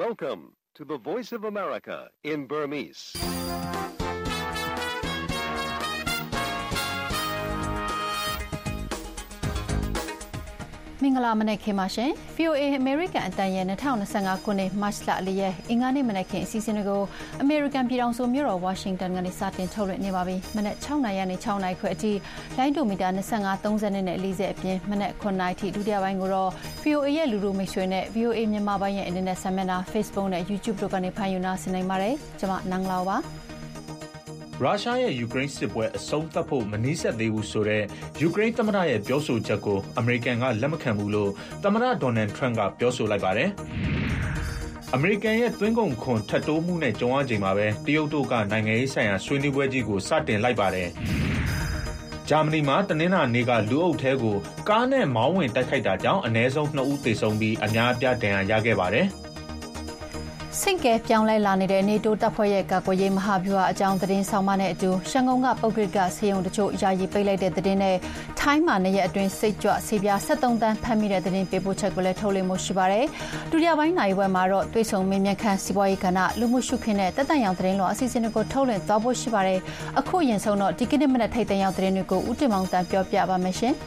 Welcome to the Voice of America in Burmese. ။မင်္ဂလာမနက်ခင်းပါရှင် VOA American အတန်ရဲ့2025ခုနှစ်မတ်လ4ရက်အင်္ဂါနေ့မနက်ခင်းအစီအစဉ်တွေကို American ပြည်ထောင်စုမြို့တော် Washington ကနေစတင်ထုတ်လွှင့်နေပါပြီ။မနက်6:00နာရီနဲ့6:00နာရီခွဲအထိလိုင်းဒိုမီတာ25 30နဲ့40အပြင်မနက်9:00နာရီထိဒုတိယပိုင်းကိုတော့ VOA ရဲ့လူလူမိတ်ဆွေနဲ့ VOA မြန်မာပိုင်းရဲ့ Internet ဆင်မနာ Facebook နဲ့ YouTube တို့ကနေဖန်ယူနာဆင်နိုင်ပါတယ်။ကျွန်မနန်းလာပါရုရှားရဲ့ယူကရိန်းစစ်ပွဲအဆုံးသတ်ဖို့မနှီးဆက်သေးဘူးဆိုတဲ့ယူကရိန်းသမ္မတရဲ့ပြောဆိုချက်ကိုအမေရိကန်ကလက်မခံဘူးလို့သမ္မတဒေါ်နယ်ထရန့်ကပြောဆိုလိုက်ပါတယ်။အမေရိကန်ရဲ့သွင်းကုန်ခွန်ထပ်တိုးမှုနဲ့ကြုံရချိန်မှာပဲတရုတ်တို့ကနိုင်ငံရေးဆိုင်ရာဆွေးနွေးပွဲကြီးကိုစတင်လိုက်ပါတယ်။ဂျာမနီမှာတနင်္လာနေ့ကလူအုပ်ထဲကိုကားနဲ့မောင်းဝင်တိုက်ခိုက်တာကြောင့်အနည်းဆုံး2ဦးသေဆုံးပြီးအများအပြားဒဏ်ရာရခဲ့ပါတယ်။ဆင့်ကဲပြောင်းလဲလာနေတဲ့နေတိုးတပ်ဖွဲ့ရဲ့ကာကွယ်ရေးမဟာဗျူဟာအကြောင်းသတင်းဆောင်မနဲ့အတူရှန်ကုန်ကပုဂ္ဂလိကဆေးရုံတချို့ယာယီပိတ်လိုက်တဲ့သတင်းနဲ့ထိုင်းမှာနေ့ရက်အတွင်းစိတ်ကြွဆေးပြား73တန်းဖမ်းမိတဲ့သတင်းပေးပို့ချက်ကိုလည်းထုတ်လွှင့်မှုရှိပါတယ်။ဒုတိယပိုင်းနိုင်ပွဲမှာတော့သွေးဆုံမင်းမြခန့်စီးပွားရေးကဏ္ဍလူမှုရှုခင်းတဲ့တက်တန်ရောင်သတင်းလိုအစီအစဉ်တွေကိုထုတ်လွှင့်သွားဖို့ရှိပါတယ်။အခုရင်ဆုံးတော့ဒီကနေ့မနက်ထိပ်တန်းရောင်သတင်းတွေကိုဦးတင်မောင်တန်ပြောပြပါမယ်ရှင်။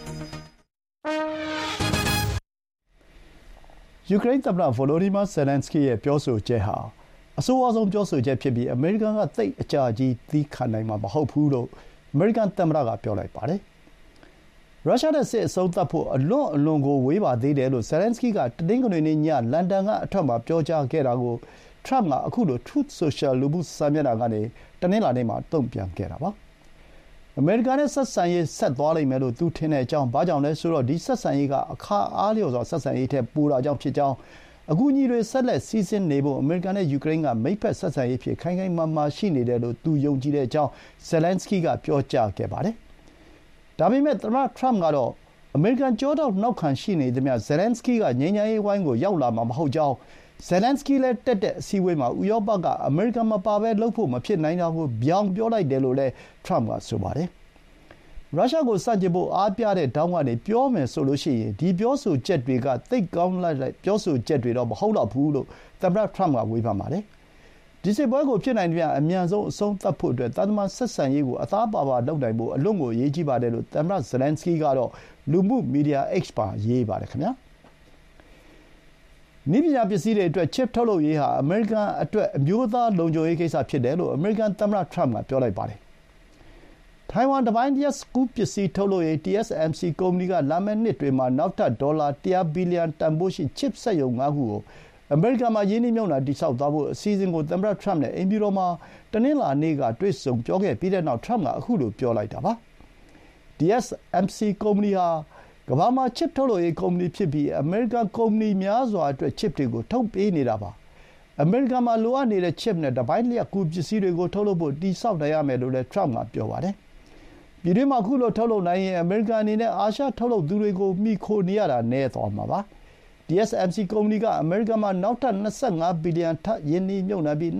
ယူကရိန်းသမ္မတဗိုလိုဒီမာဇယ်လန်စကီရဲ့ပြောဆိုချက်ဟာအဆိုးအဝါဆုံးပြောဆိုချက်ဖြစ်ပြီးအမေရိကန်ကသိပ်အကြာကြီးသီးခံနိုင်မှာမဟုတ်ဘူးလို့အမေရိကန်သမ္မတကပြောလိုက်ပါတယ်။ရုရှားနဲ့စစ်အဆုံးသတ်ဖို့အလွန်ကိုဝေးပါသေးတယ်လို့ဇယ်လန်စကီကတနင်္ဂနွေနေ့ညလန်ဒန်ကအထွက်မှာပြောကြားခဲ့တာကိုထရမ့်ကအခုလို Truth Social လူမှုစာမျက်နှာကနေတနင်္လာနေ့မှာတုံ့ပြန်ခဲ့တာပါ။အမေရိကန်နဲ့ဆက်ဆံရေးဆက်သွားလိမ့်မယ်လို့သူထင်တဲ့အကြောင်းဘာကြောင့်လဲဆိုတော့ဒီဆက်ဆံရေးကအခါအားလျော်စွာဆက်ဆံရေးထက်ပိုတာကြောင့်ဖြစ်ကြောင်းအကူအညီတွေဆက်လက်စီးဆင်းနေဖို့အမေရိကန်နဲ့ယူကရိန်းကမိတ်ဖက်ဆက်ဆံရေးဖြစ်ခိုင်ခိုင်မာမာရှိနေတယ်လို့သူယုံကြည်တဲ့အကြောင်းဇယ်လန်စကီကပြောကြားခဲ့ပါတယ်။ဒါပေမဲ့သမ္မတထရမ့်ကတော့အမေရိကန်ကြောတော့နောက်ခံရှိနေသမျှဇယ်လန်စကီကငြိမ်းချမ်းရေးဝိုင်းကိုရောက်လာမှာမဟုတ်ကြောင်းဇယ်လန်စကီလည်းတက်တဲ့အစည်းအဝေးမှာဥရောပကအမေရိကန်မပါဘဲလုပ်ဖို့မဖြစ်နိုင်တာကိုပြောင်းပြောလိုက်တယ်လို့လည်းထရမ့်ကဆိုပါတယ်။ရုရှားကိုစတင်ဖို့အားပြတဲ့တောင်းကနေပြောမယ်ဆိုလို့ရှိရင်ဒီပြောဆိုချက်တွေကသိပ်ကောင်းလိုက်ပြောဆိုချက်တွေတော့မဟုတ်တော့ဘူးလို့သမ္မတထရမ့်ကဝေဖန်ပါတယ်။ဒီစစ်ပွဲကိုဖြစ်နိုင်တဲ့အမြန်ဆုံးအဆုံးသတ်ဖို့အတွက်သံတမန်ဆက်ဆံရေးကိုအသားပါပါလုပ်နိုင်ဖို့အလွန်ကိုအရေးကြီးပါတယ်လို့သမ္မတဇယ်လန်စကီကတော့လူမှုမီဒီယာ X ပါရေးပါတယ်ခင်ဗျာ။နည်းပညာပစ္စည်းတွေအတွက် chip ထုတ်လုပ်ရေးဟာအမေရိကန်အတွက်အမျိုးသားလုံခြုံရေးကိစ္စဖြစ်တယ်လို့အမေရိကန်သမ္မတထရမ့်ကပြောလိုက်ပါတယ်။ထိုင်ဝမ်တပိုင်းလျှပ်ကူးပစ္စည်းထုတ်လုပ်ရေး TSMC ကုမ္ပဏီကလာမယ့်နှစ်တွေမှာနောက်ထပ်ဒေါ်လာ100ဘီလီယံတန်ဖိုးရှိ chip စက်ရုံ5ခုကိုအမေရိကန်မှာရင်းနှီးမြှုပ်နှံတည်ဆောက်သွားဖို့အစီအစဉ်ကိုသမ္မတထရမ့်နဲ့အိမ်ဖြူတော်မှာတနင်္လာနေ့ကတွေ့ဆုံပြောခဲ့ပြီးတဲ့နောက်ထရမ့်ကအခုလိုပြောလိုက်တာပါ။ TSMC ကုမ္ပဏီဟာကမ္ဘာမှာ chip ထုတ်လုပ်ရေးကုမ္ပဏီဖြစ်ပြီးအမေရိကန်ကုမ္ပဏီများစွာအတွက် chip တွေကိုထုတ်ပေးနေတာပါ။အမေရိကန်မှာလိုအပ်နေတဲ့ chip နဲ့တပိုင်းလျှပ်ကူးပစ္စည်းတွေကိုထုတ်လုပ်ဖို့တည်ဆောက်နိုင်ရမယ်လို့လည်းထရမ့်ကပြောပါတယ်။ပြည်တွင်းမှာခုလိုထုတ်လုပ်နိုင်ရင်အမေရိကန်အနေနဲ့အာရှထုတ်လုပ်သူတွေကိုမှီခိုနေရတာနည်းသွားမှာပါ။ TSMC ကုမ္ပဏီကအမေရိကန်မှာနောက်ထပ်25ဘီလီယံထပ်ရင်းနှီးမြှုပ်နှံပြီး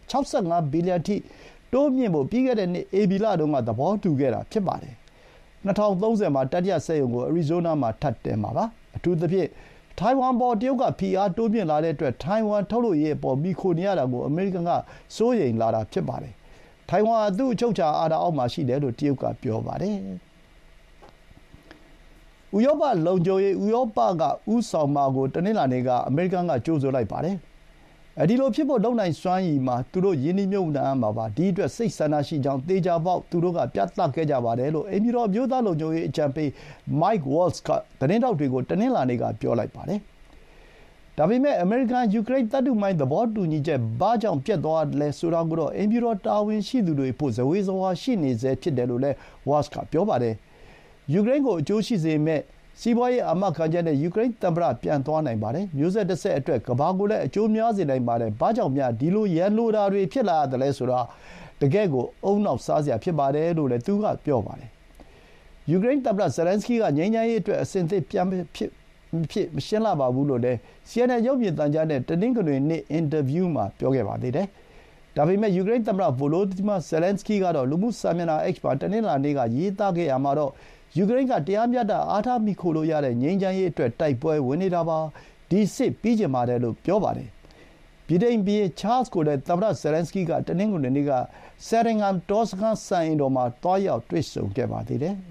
65ဘီလီယံထိတိုးမြှင့်ဖို့ပြီးခဲ့တဲ့နှစ်ဧပြီလတုန်းကသဘောတူခဲ့တာဖြစ်ပါတယ်။2030မှာတတိယစက်ရုံကိုအရီဇိုးနားမှာထပ်တင်မှာပါ။အထူးသဖြင့်ထိုင်ဝမ်ပေါ်တရုတ်ကဖိအားတိုးမြင့်လာတဲ့အတွက်ထိုင်ဝမ်ထုတ်လုပ်ရေးအပေါ်မှီခိုနေရတာကိုအမေရိကန်ကစိုးရိမ်လာတာဖြစ်ပါတယ်။ထိုင်ဝမ်ဟာသူ့အချုပ်အခြာအာဏာအောက်မှာရှိတယ်လို့တရုတ်ကပြောပါတယ်။ဥရောပလုံခြုံရေးဥရောပကဦးဆောင်မှာကိုတနင်္လာနေ့ကအမေရိကန်ကကြိုးဆိုလိုက်ပါတယ်။အဲဒီလိုဖြစ်ဖို့လုပ်နိုင်စွမ်းရည်မှာသူတို့ယင်းနှိမ့်မြုပ်နှံမှာပါဒီအတွက်စိတ်ဆန္ဒရှိကြောင်းသေချာပေါက်သူတို့ကပြသခဲ့ကြပါတယ်လို့အိမ်ဖြူတော်မျိုးသားလုံခြုံရေးအကြံပေး Mike Waltz ကသတင်းတောက်တွေကိုတနင်္လာနေ့ကပြောလိုက်ပါတယ်။ဒါပေမဲ့အမေရိကန်ယူကရိန်းသတ္တုမိုင်းသဘောတူညီချက်ဘာကြောင့်ပျက်သွားလဲဆိုတာကိုတော့အိမ်ဖြူတော်တာဝန်ရှိသူတွေဖို့ဇဝေဇဝါရှိနေစေဖြစ်တယ်လို့လည်း Waltz ကပြောပါတယ်။ယူကရိန်းကိုအကျိုးရှိစေမဲ့စီးပွားရေးအာမခံချက်နဲ့ယူကရိန်းသမ္မတပြန်သွားနိုင်ပါတယ်။မျိုးဆက်တစ်ဆက်အတွက်ကမ္ဘာကိုလည်းအကျိုးများစေနိုင်ပါတယ်။ဘာကြောင့်များဒီလိုရန်လိုတာတွေဖြစ်လာရတယ်လဲဆိုတာတကယ့်ကိုအုံနောက်စားစရာဖြစ်ပါတယ်လို့လည်းသူကပြောပါတယ်။ယူကရိန်းသမ္မတဇယ်လန်စကီကငြိမ်းချမ်းရေးအတွက်အစဉ်အသစ်ပြန်ဖြစ်မရှင်းလှပါဘူးလို့လည်း CNN ရုပ်မြင်သံကြားနဲ့တနင်္ဂနွေနေ့အင်တာဗျူးမှာပြောခဲ့ပါသေးတယ်။ဒါပေမဲ့ယူကရိန်းသမ္မတဗိုလိုဒီမာဇယ်လန်စကီကတော့လူမှုစာမျက်နှာ X မှာတနင်္လာနေ့ကရေးသားခဲ့ရမှာတော့ယူကရိန်းကတရားမျှတအားထားမိခိုလို့ရတဲ့ငြိမ်းချမ်းရေးအတွက်တိုက်ပွဲဝင်နေတာပါဒီစစ်ပြီးကျင်ပါတယ်လို့ပြောပါတယ်။ဗြိတိန်ဘုရင်ချားစ်ကိုလည်းသမ္မတဇယ်လန်စကီးကတနင်္ဂနွေနေ့ကဆယ်ရင်ဂမ်တောစခန်းစံအိမ်တော်မှာသွားရောက်တွေ့ဆုံခဲ့ပါသေးတယ်။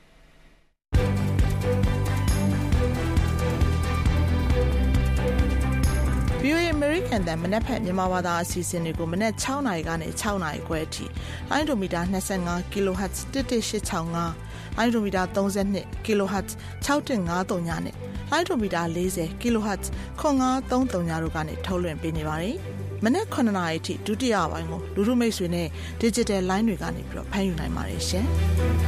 VOA အမေရိကန်တန်မနက်ဖြန်မြန်မာဘာသာအစီအစဉ်တွေကိုမနက်6နာရီကနေ6နာရီခွဲအထိလိုင်းဒိုမီတာ25 kHz 11865လိုင်းဒိုမီတာ32 kHz 6153ညနဲ့လိုင်းဒိုမီတာ40 kHz 9533ညတို့ကနေထုတ်လွှင့်ပေးနေပါတယ်။မနက်9နာရီအထိဒုတိယပိုင်းကိုလူထုမိတ်ဆွေနဲ့ digital line တွေကနေပြီးတော့ဖမ်းယူနိုင်ပါတယ်ရှင်။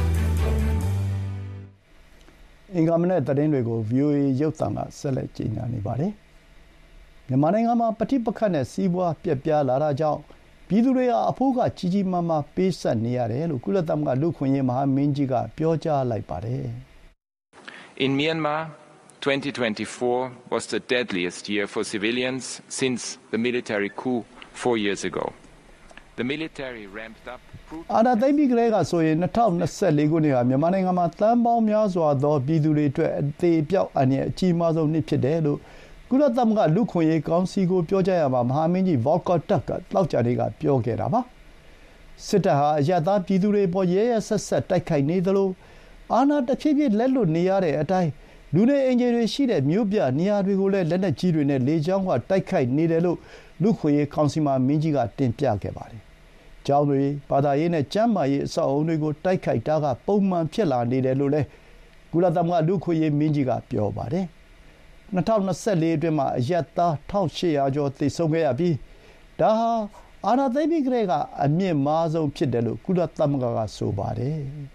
အင်္ဂါမနက်သတင်းတွေကို VOA ရုပ်သံကဆက်လက်ကြေညာနေပါတယ်။မြန်မာနိုင်ငံမှာပဋိပက္ခနဲ့စီးပွားပျက်ပြားလာတာကြောင့်ပြည်သူတွေဟာအဖိုးကကြီးကြီးမားမားပေးဆပ်နေရတယ်လို့ကုလသမဂ္ဂလူ့အခွင့်အရေးမဟာမင်းကြီးကပြောကြားလိုက်ပါတယ်။ In Myanmar, 2024 was the deadliest year for civilians since the military coup 4 years ago. The military ramped up အာဏာသိမ်းပြီးကတည်းကဆိုရင်2024ခုနှစ်ဟာမြန်မာနိုင်ငံမှာသန်းပေါင်းများစွာသောပြည်သူတွေအတွက်အသေးအပြောက်အန္တရာယ်အကြီးမားဆုံးနှစ်ဖြစ်တယ်လို့ကုလသမဂ္ဂလူ့အခွင့်အရေးကောင်စီကိုပြောကြားရမှာမဟာမင်းကြီး Volker Turk ကသောကြာနေ့ကပြောခဲ့တာပါ။စစ်တပ်ဟာအရပ်သားပြည်သူတွေပေါ်ရဲရဲဆက်ဆက်တိုက်ခိုက်နေသလိုအာဏာတဖြည်းဖြည်းလက်လွတ်နေရတဲ့အတိုင်းလူနေအိမ်ခြေတွေရှိတဲ့မြို့ပြနေရာတွေကိုလည်းလက်နက်ကြီးတွေနဲ့လေကြောင်းကတိုက်ခိုက်နေတယ်လို့လူ့အခွင့်အရေးကောင်စီမှာမင်းကြီးကတင်ပြခဲ့ပါတယ်။ကျောင်းတွေဘာသာရေးနဲ့ကျန်းမာရေးအဆောက်အအုံတွေကိုတိုက်ခိုက်တာကပုံမှန်ဖြစ်လာနေတယ်လို့လည်းကုလသမဂ္ဂလူ့အခွင့်အရေးမင်းကြီးကပြောပါတယ်။2024အတွင်းမှာအရပ်သား1800ကျော်သေဆုံးခဲ့ရပြီးဒါဟာအာဏာသိမ်းပြီးကတည်းကအမြင့်မားဆုံးဖြစ်တယ်လို့ကုလသမဂ္ဂကဆိုပါတယ်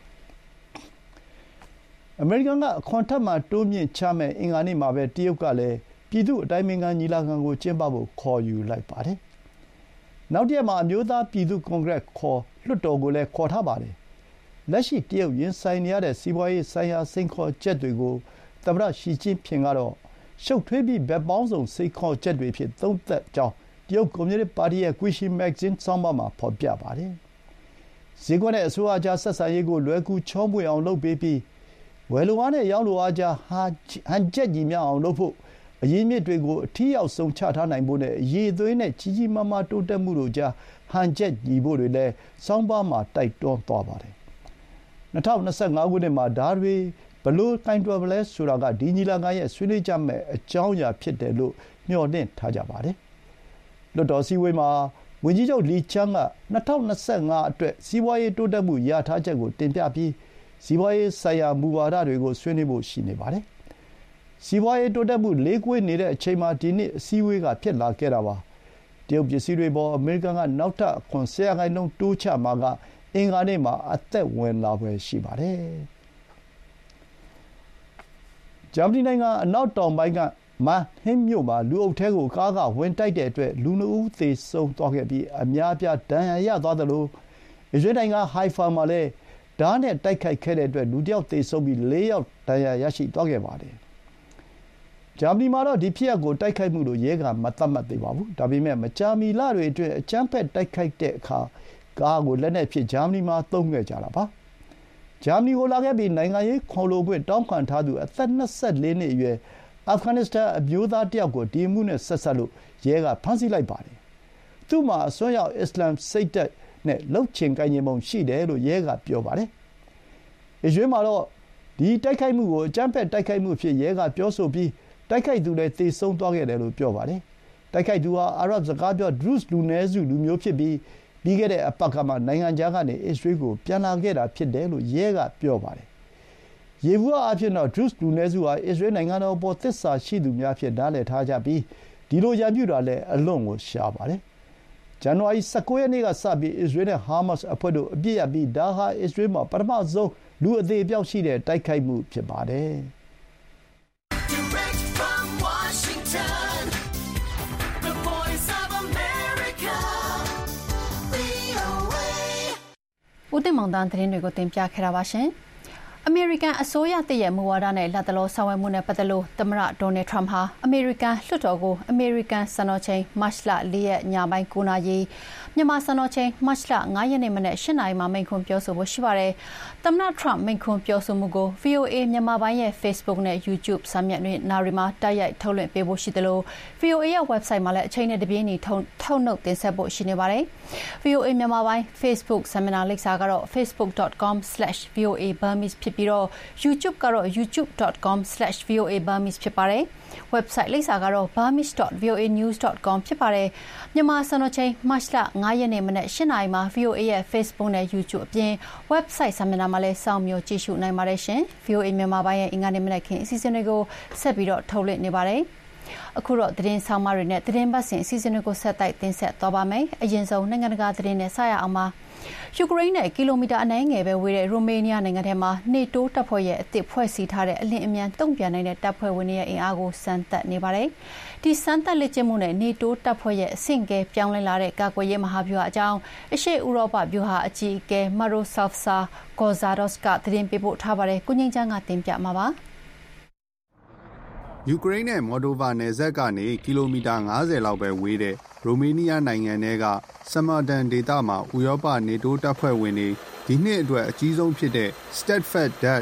။အမေရိကန်ကအခွန်ထပ်မှတိုးမြင့်ချမဲ့အင်္ဂါနေ့မှာပဲတရုတ်ကလည်းပြည်သူ့အတိုင်းအမြံညီလာခံကိုကျင်းပဖို့ခေါ်ယူလိုက်ပါတယ်။နောက်တစ်ရက်မှာအမျိုးသားပြည်သူ့ကွန်ဂရက်လွှတ်တော်ကိုလည်းခေါ်ထားပါတယ်။လက်ရှိတရုတ်ရင်ဆိုင်နေရတဲ့စီးပွားရေးဆိုင်ရာစိန်ခေါ်ချက်တွေကိုသမ္မတရှီကျင်းဖျင်ကတော့ရှုပ်ထွေးပြီးဘက်ပေါင်းစုံစိန်ခေါ်ချက်တွေဖြစ်သုံးသပ်ကြောင်းတရုတ်ကွန်မြူနစ်ပါတီရဲ့ Guixi Magazine ဆောင်းပါးမှာဖော်ပြပါတယ်။ဈေးကွက်နဲ့အစိုးရကြားဆက်ဆံရေးကိုလွယ်ကူချောမွေ့အောင်လုပ်ပေးပြီးဝယ်လိုအားနဲ့ရောင်းလိုအားကြားဟန်ချက်ညီမျှအောင်လုပ်ဖို့အရင်းအမြစ်တွေကိုအထီးရောက်ဆုံးချထားနိုင်ဖို့နဲ့အရည်အသွေးနဲ့ကြီးကြီးမားမားတိုးတက်မှုတို့ကြားဟန်ချက်ညီဖို့တွေလည်းဆောင်းပါးမှာတိုက်တွန်းသွားပါတယ်။2025ခုနှစ်မှာဓာတ်တွေဘလို့ကိုင်တွယ်မလဲဆိုတာကဒီညီလာခံရဲ့ဆွေးနွေးကြမဲ့အကြောင်းအရာဖြစ်တယ်လို့မျှော်လင့်ထားကြပါတယ်။လွှတ်တော်စည်းဝေးမှာဝန်ကြီးချုပ်လီချမ်းက2025အတွက်စီးပွားရေးတိုးတက်မှုရထားချက်ကိုတင်ပြပြီးစီးပွားရေးဆိုင်ရာမူဝါဒတွေကိုဆွေးနွေးဖို့ရှိနေပါတယ်။စီးပွားရေးတိုးတက်မှုလေးကွေးနေတဲ့အချိန်မှာဒီနှစ်အစည်းအဝေးကဖြစ်လာခဲ့တာပါ။တရုတ်ပစ္စည်းတွေပေါ်အမေရိကန်ကနောက်ထပ်အခွန်10% တိုးချမှာကအင်္ဂါနေ့မှာအသက်ဝင်လာဖွယ်ရှိပါတယ်။ဂျာမနီနိုင်ငံအနောက်တောင်ပိုင်းကမန်ဟင်းမြို့မှာလူအုပ်ထဲကိုကားကဝင်တိုက်တဲ့အတွက်လူ2ဦးသေဆုံးသွားခဲ့ပြီးအများအပြားဒဏ်ရာရသွားသလိုအစ္စရေးနိုင်ငံဟိုင်ဖာမှာလည်းဓားနဲ့တိုက်ခိုက်ခဲ့တဲ့အတွက်လူ1ယောက်သေဆုံးပြီး4ယောက်ဒဏ်ရာရရှိသွားခဲ့ပါတယ်။ဂျာမနီမှာတော့ဒီဖြစ်ရပ်ကိုတိုက်ခိုက်မှုလို့ရဲကမသတ်မှတ်သေးပါဘူး။ဒါပေမဲ့မကြာမီလတွေအတွင်းအကြမ်းဖက်တိုက်ခိုက်တဲ့အခါကားကိုလက်နက်ဖြင့်ဂျာမနီမှာသုံးခဲ့ကြတာပါ။ဂျာမနီကိုလာခဲ့ပြီးနိုင်ငံရေးခေါ်လိုခွင့်တောင်းခံထားသူအသက်24နှစ်အရွယ်အာဖဂန်နစ္စတန်အမျိုးသားတစ်ယောက်ကိုဒီအမှုနဲ့ဆက်စပ်လို့ရဲကဖမ်းဆီးလိုက်ပါတယ်။သူ့မှာအစွန်းရောက်အစ္စလာမ်စိတ်ဓာတ်နဲ့လှုပ်ချင်ကိုင်ချင်ပုံရှိတယ်လို့ရဲကပြောပါတယ်။အစ္စရေးမှာတော့ဒီတိုက်ခိုက်မှုကိုအကြမ်းဖက်တိုက်ခိုက်မှုဖြစ်ရဲကပြောဆိုပြီးတိုက်ခိုက်သူလည်းသေဆုံးသွားခဲ့တယ်လို့ပြောပါတယ်။တိုက်ခိုက်သူဟာအာရပ်စကားပြောဒရုဇ်လူနည်းစုလူမျိုးဖြစ်ပြီးပြီးခဲ့တဲ့အပတ်ကမှနိုင်ငံခြားကနေအစ္စရေးကိုပြန်လာခဲ့တာဖြစ်တယ်လို့ရဲကပြောပါတယ်။ယေဘုယျအားဖြင့်တော့ဒရုဇ်လူနည်းစုဟာအစ္စရေးနိုင်ငံတော်ပေါ်သစ္စာရှိသူများဖြစ်နားလည်ထားကြပြီးဒီလိုရန်ပြုတာလည်းအလွန်ကိုရှားပါတယ်။ဇန်နဝါရီ19ရက်နေ့ကစပြီးအစ္စရေးနဲ့ဟာမတ်စ်အဖွဲ့တို့အပြစ်ရပြီးဒါဟာအစ္စရေးမှာပထမဆုံးလူအသေးအပျောက်ရှိတဲ့တိုက်ခိုက်မှုဖြစ်ပါတယ်။ဦးတင်မောင်တန်းသတင်းတွေကိုတင်ပြခဲ့တာပါရှင်။အမေရိကန်အစိုးရတည်ရဲ့မူဝါဒနဲ့လက်တလောဆောင်ရွက်မှုနဲ့ပတ်သက်လို့သမ္မတဒေါ်နယ်ထရမ့်ဟာအမေရိကန်လွှတ်တော်ကိုအမေရိကန်စံတော်ချိန်မတ်လ4ရက်ညပိုင်း9နာရီမြန်မာစံတော်ချိန်မတ်လ9ရက်နေ့မနက်8နာရီမှာမိန့်ခွန်းပြောဆိုဖို့ရှိပါတယ်။သမ္မတထရမ့်မိန့်ခွန်းပြောဆိုမှုကို VOA မြန်မာပိုင်းရဲ့ Facebook နဲ့ YouTube စာမျက်နှာတွေမှာတိုက်ရိုက်ထုတ်လွှင့်ပေးဖို့ရှိတယ်လို့ VOA ရဲ့ website မှာလည်းအချိန်နဲ့တပြေးညီထုတ်နှုတ်တင်ဆက်ဖို့ရှိနေပါတယ်။ VOA မြန်မာပိုင်း Facebook စာမျက်နှာလိပ်စာကတော့ facebook.com/voaburmese ဖြစ်ပြီးတော့ YouTube ကတော့ youtube.com/voaburmese ဖြစ်ပါတယ်။ website လိပ်စာကတော့ burmese.voanews.com ဖြစ်ပါတယ်။မြန်မာစံတော်ချိန်မတ်လ9ရက်နေ့မနက်8နာရီမှာ VOA ရဲ့ Facebook နဲ့ YouTube အပြင် website စာမျက်နှာမှာလည်းစောင့်မျှော်ကြည့်ရှုနိုင်ပါတယ်ရှင်။ VOA မြန်မာပိုင်းရဲ့အင်္ဂါနေ့မနက်ခင်းအစီအစဉ်တွေကိုဆက်ပြီးတော့ထုတ်လွှင့်နေပါတယ်။အခုတော့သတင်းဆောင်မတွေနဲ့သတင်းပတ်စဉ်အစီအစဉ်တွေကိုဆက်တိုက်တင်ဆက်သွားပါမယ်။အရင်ဆုံးနိုင်ငံတကာသတင်းနဲ့ဆက်ရအောင်ပါ။ယူကရိန်းနဲ့ကီလိုမီတာအနည်းငယ်ပဲဝေးတဲ့ရိုမေးနီးယားနိုင်ငံထဲမှာနေတိုးတပ်ဖွဲ့ရဲ့အသစ်ဖွဲ့စည်းထားတဲ့အလင်းအမြန်တုံ့ပြန်နိုင်တဲ့တပ်ဖွဲ့ဝင်တွေရဲ့အင်အားကိုစမ်းသပ်နေပါတယ်။ဒီစမ်းသပ်လက်ကျင့်မှုနဲ့နေတိုးတပ်ဖွဲ့ရဲ့အဆင့်ကဲပြောင်းလဲလာတဲ့ကာကွယ်ရေးမဟာဗျူဟာအကြောင်းအရှေ့ဥရောပဗျူဟာအကြီးအကဲမာရိုဆာဖ်ဆာဂေါ်ဇာဒေ့စ်ကသတင်းပေးပို့ထားပါတယ်။ကိုငိမ့်ချမ်းကတင်ပြမှာပါ။ယူကရိန်းနဲ့မော်ဒိုဗာနယ်စပ်ကနေကီလိုမီတာ50လောက်ပဲဝေးတဲ့ရိုမေးနီးယားနိုင်ငံထဲကဆမာဒန်ဒေသမှာဥရောပနေတိုးတပ်ဖွဲ့ဝင်တွေဒီနှစ်အတွက်အကြီးဆုံးဖြစ်တဲ့ Steadfast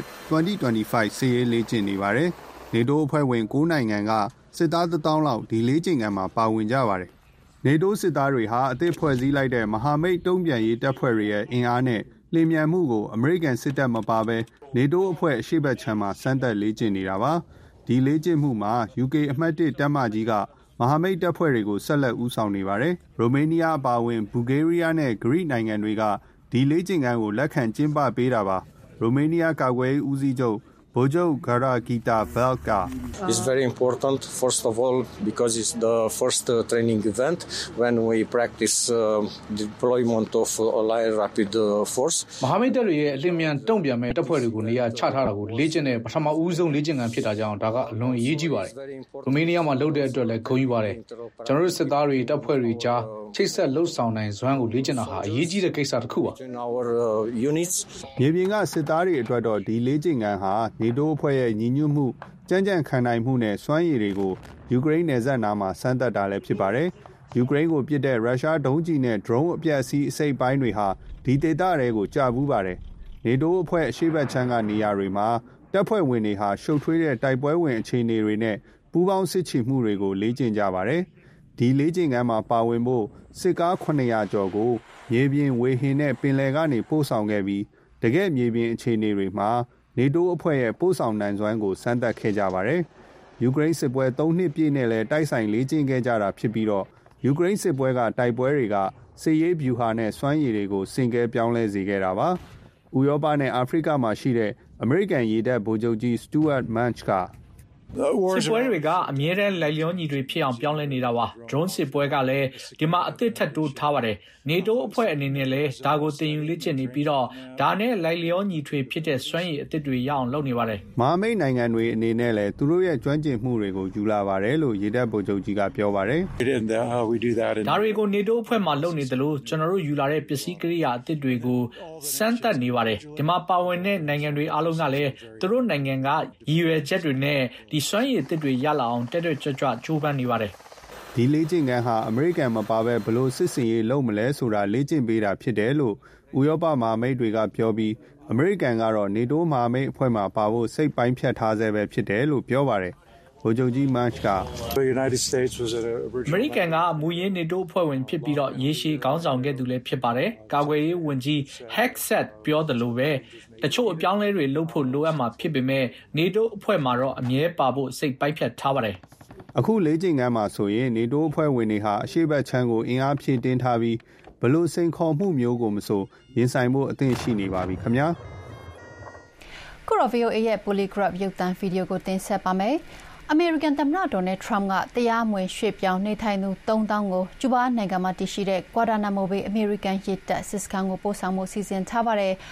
2025 စစ်ရေးလေ့ကျင့်နေပါတယ်။နေတိုးအဖွဲ့ဝင်9နိုင်ငံကစစ်သား1000လောက်ဒီလေ့ကျင့်ခန်းမှာပါဝင်ကြပါတယ်။နေတိုးစစ်သားတွေဟာအသစ်ဖွဲ့စည်းလိုက်တဲ့မဟာမိတ်တုံ့ပြန်ရေးတပ်ဖွဲ့တွေရဲ့အင်အားနဲ့လျင်မြန်မှုကိုအမေရိကန်စစ်တပ်မပါဘဲနေတိုးအဖွဲ့အရှေ့ဘက်ခြမ်းမှာစမ်းသပ်လေ့ကျင့်နေတာပါ။ဒီလေ့ကျင့်မှုမှာ UK အမှတ်1တပ်မကြီးကမဟာမိတ်တပ်ဖွဲ့တွေကိုဆက်လက်ဦးဆောင်နေပါတယ်။ရိုမေးနီးယားအပါအဝင်ဘူဂေးရီးယားနဲ့ဂရိနိုင်ငံတွေကဒီလေ့ကျင့်ခန်းကိုလက်ခံကျင်းပပေးတာပါ။ရိုမေးနီးယားကာကွယ်ရေးဦးစီးချုပ်ဗိုလ်ချုပ်ဂရာဂီတာဘယ်က It's very important first of all because it's the first training event when we practice deployment of allied rapid force မဟာမိတ်တပ်တွေရဲ့အလင်းမြန်တုံ့ပြန်မဲ့တပ်ဖွဲ့တွေကိုနေရာချထားတာကိုလေ့ကျင့်တဲ့ပထမဦးဆုံးလေ့ကျင့်ခန်းဖြစ်တာကြောင့်ဒါကအလွန်အရေးကြီးပါတယ်။ရိုမေးနီးယားမှာလုပ်တဲ့အတွက်လည်းဂုဏ်ယူပါတယ်။ကျွန်တော်တို့စစ်သားတွေတပ်ဖွဲ့တွေကြားချိတ်ဆက်လှုပ်ဆောင်နိုင်စွမ်းကိုလေ့ကျင့်တာဟာအရေးကြီးတဲ့ကိစ္စတစ်ခုပါ။မြေပြင်ကစစ်သားတွေအတွက်တော့ဒီလေ့ကျင့်ခန်းဟာနေတိုးအဖွဲ့ရဲ့ညီညွတ်မှုကြမ်းကြမ်းခံနိုင်မှုနဲ့စွမ်းရည်တွေကိုယူကရိန်းနယ်စပ်နားမှာစမ်းသပ်တာလည်းဖြစ်ပါတယ်။ယူကရိန်းကိုပစ်တဲ့ရုရှားဒုံးကျည်နဲ့ drone အပြတ်အစီးအစိပ်ပိုင်းတွေဟာဒီဒေသတွေကိုကျဘူးပါတယ်။နေတိုးအဖွဲ့အရှေ့ဘက်ခြမ်းကနေရာတွေမှာတပ်ဖွဲ့ဝင်တွေဟာရှုပ်ထွေးတဲ့တိုက်ပွဲဝင်အခြေအနေတွေနဲ့ပူးပေါင်းစစ်ချီမှုတွေကိုလေ့ကျင့်ကြပါတယ်။ဒီလေ့ကျင့်ခန်းမှာပါဝင်ဖို့စစ်ကား900ကျော်ကိုမြေပြင်ဝေဟင်နဲ့ပင်လယ်ကနေပို့ဆောင်ခဲ့ပြီးတကယ့်မြေပြင်အခြေအနေတွေမှာနေတိုးအဖွဲ့ရဲ့ပို့ဆောင်နိုင်စွမ်းကိုစမ်းသပ်ခဲ့ကြပါတယ်။ယူကရိန်းစစ်ပွဲ3နှစ်ပြည့်နဲ့လည်းတိုက်ဆိုင်လေ့ကျင့်ခဲ့ကြတာဖြစ်ပြီးတော့ယူကရိန်းစစ်ပွဲကတိုက်ပွဲတွေကစစ်ရေးဗျူဟာနဲ့စွမ်းရည်တွေကိုစင်ကဲပြောင်းလဲစေခဲ့တာပါ။ဥရောပနဲ့အာဖရိကမှာရှိတဲ့အမေရိကန်ရေတပ်ဗိုလ်ချုပ်ကြီးစတူးဝတ်မန့်ချ်ကစစ်ပွဲတွေကအမြဲတမ်းလိုက်လျောညီတွေဖြစ်အောင်ပြောင်းလဲနေတာပါ။ drone စစ်ပွဲကလည်းဒီမှာအသစ်ထပ်တိုးထားပါတယ်။နေတိုးအဖွဲ့အနေနဲ့လည်းဒါကိုတင်ယူလေ့ကျင့်နေပြီးတော့ဒါနဲ့လိုက်လျောညီတွေဖြစ်တဲ့စွမ်းရည်အသစ်တွေရအောင်လုပ်နေပါတယ်။မဟာမိတ်နိုင်ငံတွေအနေနဲ့လည်းသူတို့ရဲ့ကျွမ်းကျင်မှုတွေကိုယူလာပါတယ်လို့ရေတပ်ဗိုလ်ချုပ်ကြီးကပြောပါတယ်။ဒါတွေကိုနေတိုးအဖွဲ့မှာလုပ်နေတယ်လို့ကျွန်တော်တို့ယူလာတဲ့ပစ္စည်းကိရိယာအသစ်တွေကိုစမ်းသပ်နေပါတယ်။ဒီမှာပါဝင်တဲ့နိုင်ငံတွေအားလုံးကလည်းသူတို့နိုင်ငံကရည်ရွယ်ချက်တွေနဲ့ဒီစွမ်းရည်အသစ်တွေရလာအောင်တက်ကြွကြွကြိုးပမ်းနေပါတယ်။ဒီလေ့ကျင့်ခန်းဟာအမေရိကန်မပါဘဲဘလို့စစ်စင်ရေးလုပ်မလဲဆိုတာလေ့ကျင့်ပေးတာဖြစ်တယ်လို့ဥရောပမဟာမိတ်တွေကပြောပြီးအမေရိကန်ကတော့နေတိုးမဟာမိတ်အဖွဲ့မှာပါဖို့စိတ်ပိုင်းဖြတ်ထားဆဲပဲဖြစ်တယ်လို့ပြောပါတယ်။ဗိုလ်ချုပ်ကြီးမန့်ချ်ကအမေရိကန်ကမူရင်းနေတိုးအဖွဲ့ဝင်ဖြစ်ပြီးတော့ရေရှည်ခေါင်းဆောင်ခဲ့သူလည်းဖြစ်ပါတယ်။ကာကွယ်ရေးဝန်ကြီး Hegseth ပြောတယ်လို့ပဲတချို့အပြောင်းလဲတွေလုပ်ဖို့လိုအပ်မှာဖြစ်ပေမဲ့နေတိုးအဖွဲ့မှာတော့အမြဲပါဖို့စိတ်ပိုင်းဖြတ်ထားပါတယ်။အခုလေ့ကျင့်ခန်းမှာဆိုရင်နေတိုးအဖွဲ့ဝင်တွေဟာအရှေ့ဘက်ခြမ်းကိုအင်အားဖြည့်တင်းထားပြီးဘလို့စိန်ခေါ်မှုမျိုးကိုမဆိုရင်ဆိုင်ဖို့အသင့်ရှိနေပါပြီခင်ဗျာ။ကိုရို VOA ရဲ့ Polygraph ရုပ်သံဗီဒီယိုကိုတင်ဆက်ပါမယ်။အမေရိကန်သမ္မတဒေါ်နယ်ထရမ့်ကတရားမဝင်ရွှေ့ပြောင်းနေထိုင်သူ3000ကိုကျူးဘားနိုင်ငံမှာတည်ရှိတဲ့ Guantanamo Bay အမေရိကန်ရေတပ်စစ်စခန်းကိုပို့ဆောင်မှုစီစဉ်ထားပါတယ်။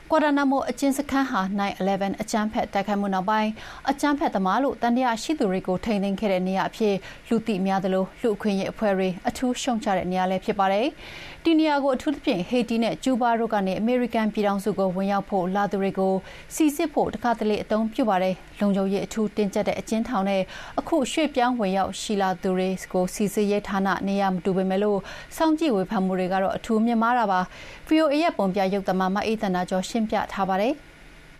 ကွာတာနာမိုအကျဉ်းစခန်းဟာ 9/11 အကြမ်းဖက်တိုက်ခိုက်မှုနောက်ပိုင်းအကြမ်းဖက်သမားလို့တန်တရားရှိသူတွေကိုထိန်းသိမ်းခဲ့တဲ့နေရာအဖြစ်လူသိများသလိုလူအခွင့်အရေးအဖွဲ့တွေအထူးရှုံချတဲ့နေရာလည်းဖြစ်ပါတယ်။ဒီနေရာကိုအထူးသဖြင့်ဟေတီနဲ့ကျူးဘားတို့ကနေအမေရိကန်ပြည်ထောင်စုကိုဝင်ရောက်ဖို့လာသူတွေကိုစီစစ်ဖို့တခါတလေအသုံးပြုပါတယ်။လုံခြုံရေးအထူးတင်းကျပ်တဲ့အကျဉ်းထောင်နဲ့အခုရွှေ့ပြောင်းဝင်ရောက်ရှိလာသူတွေကိုစီစစ်ရေးဌာနနေရာမတူပေမဲ့လို့စောင့်ကြည့်ဝေဖန်မှုတွေကတော့အထူးမြင့်မားတာပါ။ VOA ရဲ့ပုံပြရုပ်သမားမအေးတနာကျော်ရှင်းပြထားပါတယ်။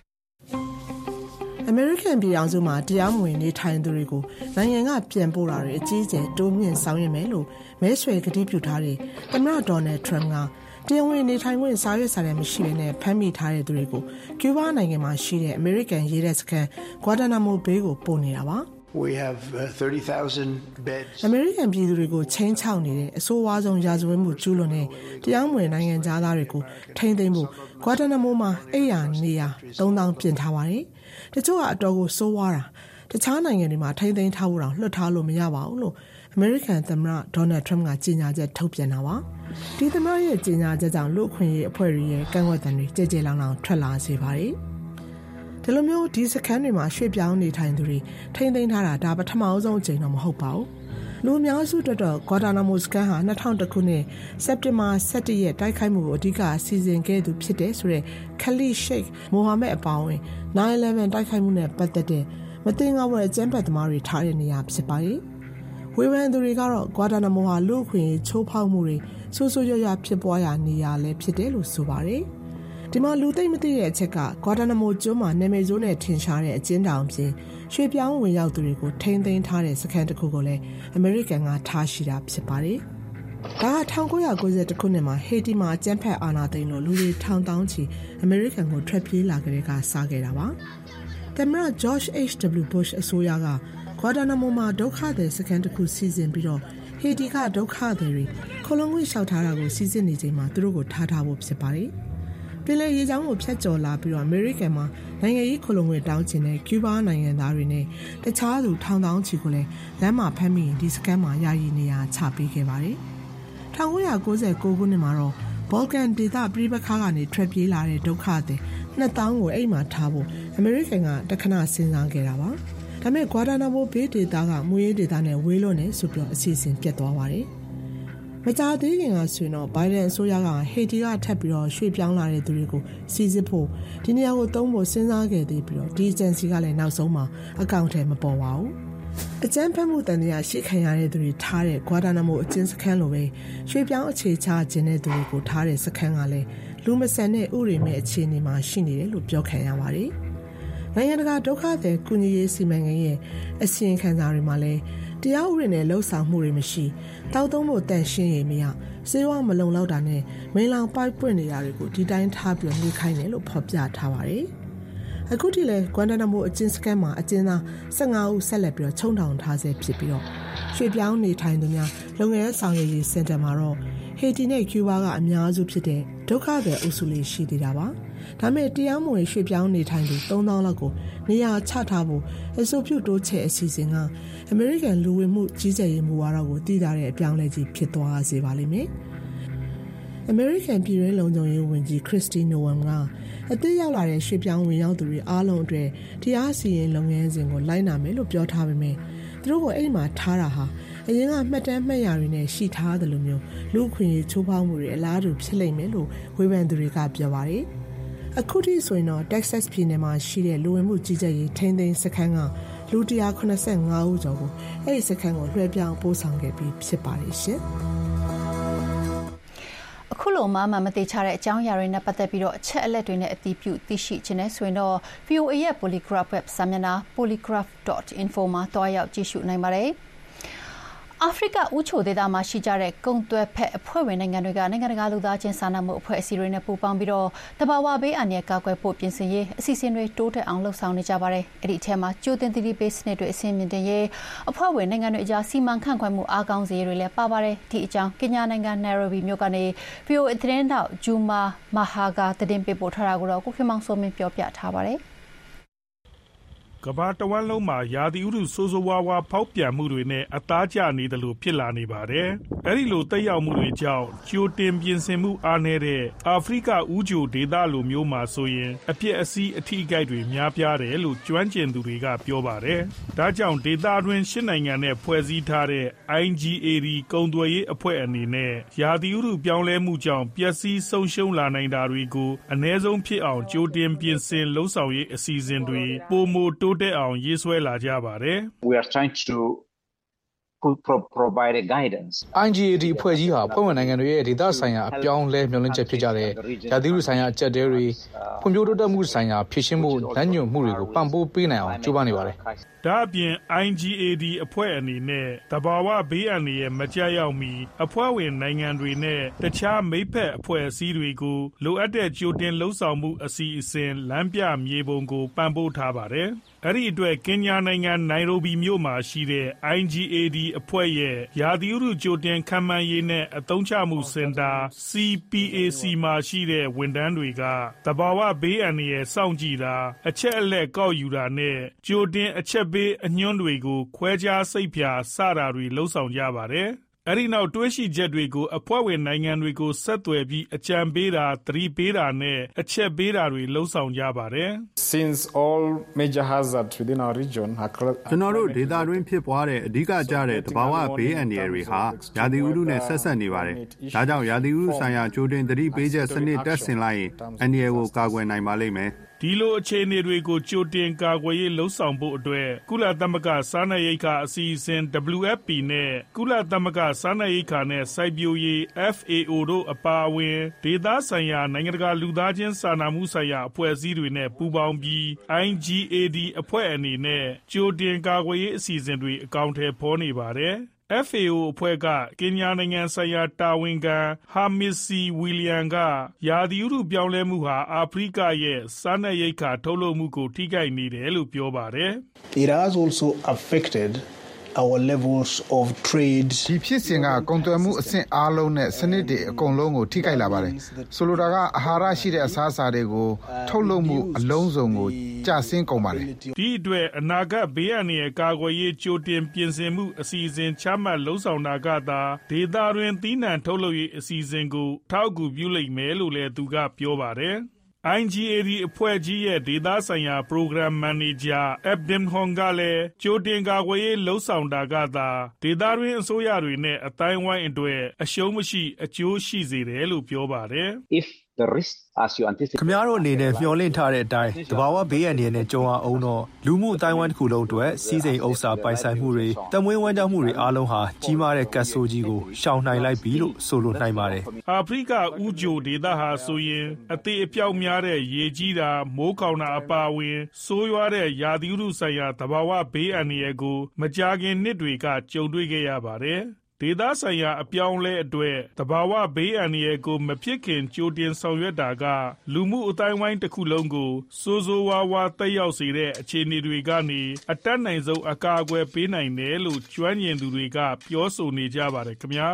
အမေရိကန်ပြည်ထောင်စုမှာတရားမဝင်နေထိုင်သူတွေကိုနိုင်ငံကပြန်ပို့တာတွေအကြီးအကျယ်တိုးမြင့်ဆောင်ရွက်မယ်လို့မဲဆွယ်ကတိပြုထားတဲ့သမ္မတဒေါ်နယ်ထရမ့်ကတရားဝင်နေထိုင်ခွင့်စာရွက်စာတမ်းမရှိဘဲနဲ့ဖမ်းမိထားတဲ့သူတွေကိုကျူးဘားနိုင်ငံမှာရှိတဲ့အမေရိကန်ရေတပ်စခန်းဂွာတာနာမိုဘေးကိုပို့နေတာပါ။ We have 30,000 beds. အမေရိကန်ပြည်သူတွေကိုချိန်ချောက်နေတဲ့အဆိုးဝါးဆုံးရာဇဝတ်မှုကျူးလွန်တဲ့တရားမဝင်နိုင်ငံသားတွေကိုထိန်းသိမ်းဖို့ဂွာတာနာမိုမှာအိယာနေရာ3000ပြင်ထားပါတယ်။တချို့ကအတော်ကိုစိုးဝါးတာတခြားနိုင်ငံတွေမှာထိန်းသိမ်းထားဖို့တောင်လွှတ်ထားလို့မရပါဘူးလို့အမေရိကန်သမ္မတဒေါ်နယ်ထရမ့်ကကြေညာချက်ထုတ်ပြန်တာပါ။ဒီသမ္မတရဲ့ကြေညာချက်ကြောင့်လူ့အခွင့်အရေးအဖွဲ့တွေရဲ့ကန့်ကွက်သံတွေကြဲကြဲလောင်လောင်ထွက်လာစေပါတယ်။ဒီလိုမျိုးဒီစခန်းတွေမှာရွှေ့ပြောင်းနေထိုင်သူတွေထိန်းသိမ်းထားတာဒါပထမဆုံးအကြိမ်တော့မဟုတ်ပါဘူး။လူအများစုအတွက်တော့ဂွာတာနာမိုစခန်းဟာ2001ခုနှစ်စက်တင်ဘာ17ရက်တိုက်ခိုက်မှုကိုအဓိကစီစဉ်ခဲ့သူဖြစ်တဲ့ဆိုတဲ့ခလီရှိတ်မိုဟာမက်အပါအဝင် 9/11 တိုက်ခိုက်မှုနဲ့ပတ်သက်တဲ့မသင်္ကာဖွယ်အကြမ်းဖက်သမားတွေထားတဲ့နေရာဖြစ်ပါတယ်။ဝေဖန်သူတွေကတော့ဂွာတာနာမိုဟာလူ့အခွင့်အရေးချိုးဖောက်မှုတွေဆိုးဆိုးရွားရွားဖြစ်ပွားရာနေရာလည်းဖြစ်တယ်လို့ဆိုပါတယ်။ဒီမှာလူသိမ့်မသိတဲ့အချက်ကဂွာတာနာမိုကျွန်းမှာနာမည်ဆိုးနဲ့ထင်ရှားတဲ့အကျဉ်းထောင်ပြင်ရွှေ့ပြောင်းဝင်ရောက်သူတွေကိုထိန်းသိမ်းထားတဲ့စခန်းတစ်ခုကိုလည်းအမေရိကန်ကထားရှိတာဖြစ်ပါတယ်။ဒါက1990ခုနှစ်မှာဟေတီမှာအကြမ်းဖက်အာဏာသိမ်းလို့လူတွေထောင်တောင်းချီအမေရိကန်ကိုထွက်ပြေးလာကြတဲ့ကစားခဲ့တာပါ။သမ္မတ George H.W. Bush အစိုးရကဂွာတာနာမိုမှာဒုက္ခသည်စခန်းတစ်ခုစီစဉ်ပြီးတော့ဟေတီကဒုက္ခသည်တွေခိုလုံခွင့်လျှောက်ထားတာကိုစီစစ်နေချိန်မှာသူတို့ကိုထားဖို့ဖြစ်ပါတယ်။ပြည်လေရေချောင်းကိုဖျက်ကျော်လာပြီးတော့အမေရိကန်မှာနိုင်ငံရေးခိုလုံခွင့်တောင်းချင်တဲ့ကျူးဘားနိုင်ငံသားတွေနဲ့တခြားသူထောင်တောင်းချီကိုလည်းလမ်းမှာဖမ်းမိရင်ဒီစခန်းမှာယာယီနေရာချပေးခဲ့ပါတယ်။1999ခုနှစ်မှာတော့ဘော်ကန်ဒေသပြည်ပခါကနေထွက်ပြေးလာတဲ့ဒုက္ခသည်2000ကိုအိမ်မှာထားဖို့အမေရိကန်ကတခဏစဉ်းစားခဲ့တာပါ။ဒါပေမဲ့ဂွာတာနာမိုဘေးဒေသကမူရေးဒေသနဲ့ဝေးလွန်းနေဆိုပြီးအစီအစဉ်ပြတ်သွားပါတယ်။မကြသေးခင်ကဆိုရင်တော့ဘိုင်ဒန်အစိုးရကဟေတီကထပ်ပြီးတော့ရွှေ့ပြောင်းလာတဲ့သူတွေကိုစီစစ်ဖို့ဒီနေရာကိုသုံးဖို့စဉ်းစားခဲ့သေးပြီးတော့ဒီအေဂျင်စီကလည်းနောက်ဆုံးမှာအကောင့်ထဲမပေါ်ပါဘူး။အကြမ်းဖက်မှုတန်တရားရှိခံရတဲ့သူတွေထားတဲ့ဂွာတာနာမိုအကျဉ်းစခန်းလိုပဲရွှေ့ပြောင်းအခြေချခြင်းတဲ့သူတွေကိုထားတဲ့စခန်းကလည်းလူမဆန်တဲ့ဥရိမဲ့အခြေအနေမှာရှိနေတယ်လို့ပြောခံရပါတယ်။နိုင်ငံတကာဒုက္ခသည်ကုညီရေးစီမံကိန်းရဲ့အစီရင်ခံစာတွေမှာလည်းတရားဥပဒေနဲ့လှုပ်ဆောင်မှုတွေမရှိတောက်သုံးဖို့တန်ရှင်းရမရစေဝါမလုံလောက်တာနဲ့မိန်လောင်ပိုက်ပွင့်နေတာတွေကိုဒီတိုင်းထားပြီးနေခိုင်းတယ်လို့ဖော်ပြထားပါတယ်။အခုထိလည်းဂွာတာနာမိုအကျဉ်းစခန်းမှာအကျဉ်းသား15ဦးဆက်လက်ပြီးချုံထောင်ထားဆဲဖြစ်ပြီးတော့ရွှေ့ပြောင်းနေထိုင်သူများလုပ်ငန်းဆောင်ရွက်ရေးစင်တာမှာတော့ဟေတီနဲ့ကျူးဘားကအများစုဖြစ်တဲ့ဒုက္ခသည်အုပ်စုလေးရှိသေးတာပါ။ဒါပေမဲ့တရားမဝင်ရွှေ့ပြောင်းနေထိုင်သူ3000လောက်ကိုနေရာချထားဖို့အဆိုပြုတိုးချဲ့အစီအစဉ်ကအမေရိကန်လူဝင်မှုကြီးကြပ်ရေးမူဝါဒကိုတည်ထားတဲ့အပြောင်းလဲကြီးဖြစ်သွားစေပါလိမ့်မယ်။အမေရိကန်ပြည်တွင်းလုံခြုံရေးဝန်ကြီးခရစ္စတီနိုဝမ်ကအသစ်ရောက်လာတဲ့ရွှေ့ပြောင်းဝင်ရောက်သူတွေအားလုံးအတွက်တရားစီရင်လုပ်ငန်းစဉ်ကိုလိုက်နာမယ်လို့ပြောထားပေမဲ့သူတို့ကိုအဲ့မှာထားတာဟာအရင်ကမှတ်တမ်းမှတ်ရာတွေနဲ့ရှိထားတယ်လို့မျိုးလူအခွင့်အရေးချိုးဖောက်မှုတွေအလားတူဖြစ်လိမ့်မယ်လို့ဝေဖန်သူတွေကပြောပါတယ်။အခုထိဆိုရင်တော့ Texas ပြည်နယ်မှာရှိတဲ့လူဝင်မှုကြီးကြပ်ရေးထိန်းသိမ်းစခန်းကလူ185ဦးကျော်ကိုအဲ့ဒီစခန်းကိုလွှဲပြောင်းပို့ဆောင်ခဲ့ပြီးဖြစ်ပါတယ်ရှင်။အခုလိုမှမသိချတဲ့အကြောင်းအရာတွေနဲ့ပတ်သက်ပြီးတော့အချက်အလက်တွေနဲ့အတည်ပြုသိရှိခြင်းနဲ့ဆိုရင်တော့ VOA ရဲ့ Polygraph Web စာမျက်နှာ polygraph.info မှာတွားရောက်ကြည့်ရှုနိုင်ပါတယ်။အာဖရိကဦးချိုဒေသမှာရှိကြတဲ့ကုန်းသွဲဖက်အဖွဲ့ဝင်နိုင်ငံတွေကနိုင်ငံတကာလူသားချင်းစာနာမှုအဖွဲ့အစည်းတွေနဲ့ပူးပေါင်းပြီးတော့တဘာဝဘေးအန္တရာယ်ကာကွယ်ဖို့ပြင်ဆင်ရေးအစီအစဉ်တွေတိုးတက်အောင်လှုပ်ဆောင်နေကြပါတယ်။အဲ့ဒီအထက်မှာကြိုတင်သတိပေးစနစ်တွေအဆင့်မြင့်တင်ရေးအဖွဲ့ဝင်နိုင်ငံတွေအကြားစီမံခန့်ခွဲမှုအားကောင်းစေရေးတွေလည်းပါပါတယ်။ဒီအကြောင်းကင်ညာနိုင်ငံနိုင်ရိုဘီမြို့ကနေ VOA သတင်းတောက်ဂျူမာမဟာဂါသတင်းပေးပို့ထားတာကိုတော့ကိုခင်မောင်စိုးမင်းပြောပြထားပါတယ်။ကမ္ဘာတဝန်းလုံးမှာရာသီဥတုဆိုးဆိုးဝါးဝါဖောက်ပြန်မှုတွေနဲ့အသားကျနေတယ်လို့ဖြစ်လာနေပါတယ်။အဲဒီလိုသက်ရောက်မှုတွေကြောင့်ကြိုတင်ပြင်ဆင်မှုအားနည်းတဲ့အာဖရိကဥကြိုဒေသလိုမျိုးမှာဆိုရင်အပျက်အစီးအထိအခိုက်တွေများပြားတယ်လို့ကျွမ်းကျင်သူတွေကပြောပါတယ်။ဒါကြောင့်ဒေသတွင်း၈နိုင်ငံနဲ့ဖွဲ့စည်းထားတဲ့ IGAD ကုန်သွယ်ရေးအဖွဲ့အနေနဲ့ရာသီဥတုပြောင်းလဲမှုကြောင့်ပျက်စီးဆုံးရှုံးလာနိုင်တာတွေကိုအနည်းဆုံးဖြစ်အောင်ကြိုတင်ပြင်ဆင်လှုံ့ဆော်ရေးအစီအစဉ်တွေပိုမိုတိုးတက်အောင်ရေးဆွဲလာကြပါတယ်။ We are trying to provide guidance. IGAD အဖွဲ့ကြီးဟာဖွဲ့ဝင်နိုင်ငံတွေရဲ့ဒေသဆိုင်ရာအပြောင်းလဲမျှော်လင့်ချက်ဖြစ်ကြတဲ့ရာသီဥတုဆိုင်ရာအကျပ်တဲတွေဖွံ့ဖြိုးတိုးတက်မှုဆိုင်ရာဖြည့်ရှင်းမှုလမ်းညွှန်မှုတွေကိုပံ့ပိုးပေးနိုင်အောင်ကြိုးပမ်းနေပါတယ်။ဒါအပြင် IGAD အဖွဲ့အနေနဲ့သဘာဝဘေးအန္တရာယ်မကျရောက်မီအဖွဲ့ဝင်နိုင်ငံတွေနဲ့တခြားမိတ်ဖက်အဖွဲ့အစည်းတွေကိုလိုအပ်တဲ့ကြိုတင်လှုံ့ဆော်မှုအစီအစဉ်လမ်းပြမြေပုံကိုပံ့ပိုးထားပါတယ်။အဲ့ဒီအတွက်ကင်ညာနိုင်ငံနိုင်ရိုဘီမြို့မှာရှိတဲ့ IGAD အဖွဲ့ရဲ့ရာသီဥတုကြိုတင်ခန့်မှန်းရေးနဲ့အသုံးချမှုစင်တာ CPAC မှာရှိတဲ့ဝန်ထမ်းတွေကသဘာဝဘေးအန္တရာယ်စောင့်ကြည့်တာအချက်အလက်ကောက်ယူတာနဲ့ကြိုတင်အချက်ပေးအညွှန်းတွေကိုခွဲခြားစိတ်ဖြာစတာတွေလှုံ့ဆော်ကြပါတယ်။အဲဒီနောက်တွေးရှိချက်တွေကိုအဖွဲ့ဝင်နိုင်ငံတွေကိုဆက်သွယ်ပြီးအကြံပေးတာသတိပေးတာနဲ့အချက်ပေးတာတွေလှုံ့ဆော်ကြပါတယ်။ Since all major hazards within our region are ကျွန်တော်တို့ဒေသတွင်းဖြစ်ပွားတဲ့အဓိကကျတဲ့သဘာဝဘေးအန္တရာယ်တွေဟာရာသီဥတုနဲ့ဆက်ဆက်နေပါတယ်။ဒါကြောင့်ရာသီဥတုဆိုင်ရာကြိုတင်သတိပေးချက်စနစ်တက်ဆင်လိုက်ရင်အန္တရာယ်ကိုကာကွယ်နိုင်ပါလိမ့်မယ်။ဒီလိုအခြေအနေတွေကိုကြိုတင်ကာကွယ်ရေးလှုံ့ဆော်ဖို့အတွက်ကုလသမဂ္ဂစားနပ်ရိက္ခာအစီအစဉ် WFP နဲ့ကုလသမဂ္ဂစားနပ်ရိက္ခာနဲ့စိုက်ပျိုးရေး FAO တို့အပါအဝင်ဒေသဆိုင်ရာနိုင်ငံတကာလူသားချင်းစာနာမှုဆိုင်ရာအဖွဲ့အစည်းတွေနဲ့ပူးပေါင်းပြီး IGAD အဖွဲ့အနေနဲ့ကြိုတင်ကာကွယ်ရေးအစီအစဉ်တွေအကောင်အထည်ဖော်နေပါတယ်။ FAO အဖွဲ့ကကင်ညာနိုင်ငံဆိုင်ရာတာဝန်ခံဟာမစ်စီဝီလျံကရာသီဥတုပြောင်းလဲမှုဟာအာဖရိကရဲ့စားနပ်ရိက္ခာထုတ်လုပ်မှုကိုထိခိုက်နေတယ်လို့ပြောပါတယ်။ It has also affected our levels of trade ဒီဖြစ်စဉ်ကကုန်သွယ်မှုအဆင့်အားလုံးနဲ့စနစ်တွေအကုန်လုံးကိုထိခိုက်လာပါတယ်ဆိုလိုတာကအာဟာရရှိတဲ့အစားအစာတွေကိုထုတ်လုပ်မှုအလုံးစုံကိုကျဆင်းကုန်ပါတယ်ဒီအတွက်အနာဂတ်ဘေးအန္တရာယ်ကာကွယ်ရေးကြိုတင်ပြင်ဆင်မှုအစီအစဉ်ချမှတ်လှုံ့ဆော်တာကသာဒေသတွင်းသီးနှံထုတ်လုပ်ရေးအစီအစဉ်ကိုထောက်ကူပြုလိမ့်မယ်လို့လည်းသူကပြောပါတယ်IGAD အဖွဲ့ကြီးရဲ့ဒေသဆိုင်ရာ Program Manager Abdim Hong ကလည်းကြိုတင်ကာကွယ်ရေးလှုံ့ဆော်တာကသာဒေသတွင်းအစိုးရတွေနဲ့အတိုင်းဝိုင်းအတွက်အရှုံးမရှိအကျိုးရှိစေတယ်လို့ပြောပါတယ်။ If the risk as you anticipate ခင်ဗျားတို့အနေနဲ့မျှော်လင့်ထားတဲ့အတိုင်းတဘာဝဘေးအန္တရာယ်နဲ့ကြုံရအောင်တော့လူမှုအတိုင်းဝိုင်းတစ်ခုလုံးအတွက်စီးစိမ်ဥစ္စာပိုင်ဆိုင်မှုတွေတမွေးဝမ်းကြောင်းမှုတွေအားလုံးဟာကြီးမားတဲ့ကတ်ဆိုးကြီးကိုရှောင်နိုင်လိုက်ပြီလို့ဆိုလိုနိုင်ပါတယ်အာဖရိကဥကြိုဒေသဟာဆိုရင်အသေးအပြောက်များတဲ့ရေကြီးတာမိုးခေါင်တာအပါအဝင်ဆိုးရွားတဲ့ရာသီဥတုဆိုင်ရာတဘာဝဘေးအန္တရာယ်ကိုမကြာခင်နှစ်တွေကကြုံတွေ့ခဲ့ရပါတယ်ဒေသဆိုင်ရာအပြောင်းလဲအတွက်တဘာဝဘေးအန္တရာယ်ကိုမဖြစ်ခင်ကြိုတင်ဆောင်ရွက်တာကလူမှုအတိုင်းဝိုင်းတစ်ခုလုံးကိုစိုးစိုးဝါးဝါသက်ရောက်စေတဲ့အခြေအနေတွေကနေအတတ်နိုင်ဆုံးအကာအကွယ်ပေးနိုင်တယ်လို့ကျွမ်းကျင်သူတွေကပြောဆိုနေကြပါတယ်ခင်ဗျာ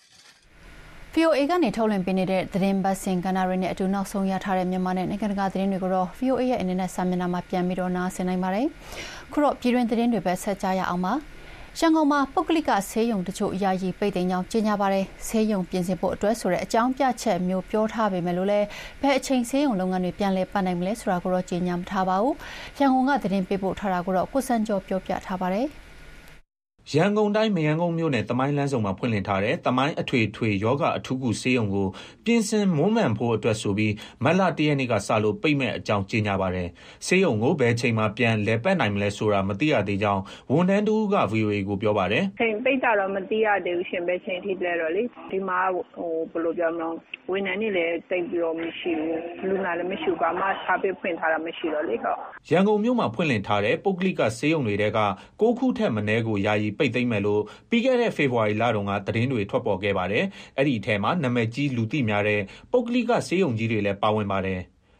VOA ကနေထုတ်လွှင့်ပေးနေတဲ့သတင်းပတ်စဉ်ကဏ္ဍတွေနဲ့အတူနောက်ဆုံးရထားတဲ့မြန်မာနဲ့နိုင်ငံတကာသတင်းတွေကိုတော့ VOA ရဲ့အင်တာနက်စာမျက်နှာမှာပြန်ပြီးတော့နားဆင်နိုင်ပါတယ်။ခုတော့ပြည်တွင်းသတင်းတွေပဲဆက်ကြရအောင်ပါ။ရန်ကုန်မှာပုဂ္ဂလိကဆေးရုံတချို့ယာယီပိတ်သိမ်းကြောင်းကြေညာပါတယ်။ဆေးရုံပြင်ဆင်ဖို့အတွက်ဆိုတဲ့အကြောင်းပြချက်မျိုးပြောထားပေမဲ့လို့လည်းဘယ်အချိန်ဆေးရုံလုပ်ငန်းတွေပြန်လည်ပတ်နိုင်မလဲဆိုတာကိုတော့ကြေညာမထားပါဘူး။ရန်ကုန်ကသတင်းပေးပို့ထားတာကိုတော့ကိုစံကျော်ပြောပြထားပါတယ်။ရန်ကုန်တိုင်းမရန်ကုန်မြို့နယ်တမိုင်းလမ်းဆောင်မှာဖွင့်လှစ်ထားတဲ့တမိုင်းအထွေထွေယောဂအထူးကုဆေးရုံကိုပြင်ဆင်မွမ်းမံဖို့အတွက်ဆိုပြီးမတ်လ1ရက်နေ့ကစလို့ပိတ်မဲ့အကြောင်းကြေညာပါတယ်။ဆေးရုံကိုဘယ်ချိန်မှပြန်လည်ပတ်နိုင်မလဲဆိုတာမသိရသေးကြောင်းဝန်ထမ်းတူက VOA ကိုပြောပါတယ်။ချိန်ပိတ်တာတော့မသိရသေးဘူးရှင်ပဲချိန်ထိလဲတော့လေဒီမှာဘယ်လိုပြောမလဲဝန်ထမ်းတွေလည်းတိတ်ပြီးတော့မရှိဘူးလူနာလည်းမရှိဘူးဘာမှစာပေဖွင့်ထားတာမရှိတော့လေဟုတ်ရန်ကုန်မြို့မှာဖွင့်လှစ်ထားတဲ့ပုဂ္ဂလိကဆေးရုံတွေက6ခုထက်မနည်းကိုယာယီပိတ်သိမ်းမယ်လို့ပြီးခဲ့တဲ့ဖေဖော်ဝါရီလတုန်းကသတင်းတွေထွက်ပေါ်ခဲ့ပါတယ်။အဲ့ဒီအထဲမှာနာမည်ကြီးလူသိများတဲ့ပုဂ္ဂလိကဆေးရုံကြီးတွေလည်းပါဝင်ပါတယ်။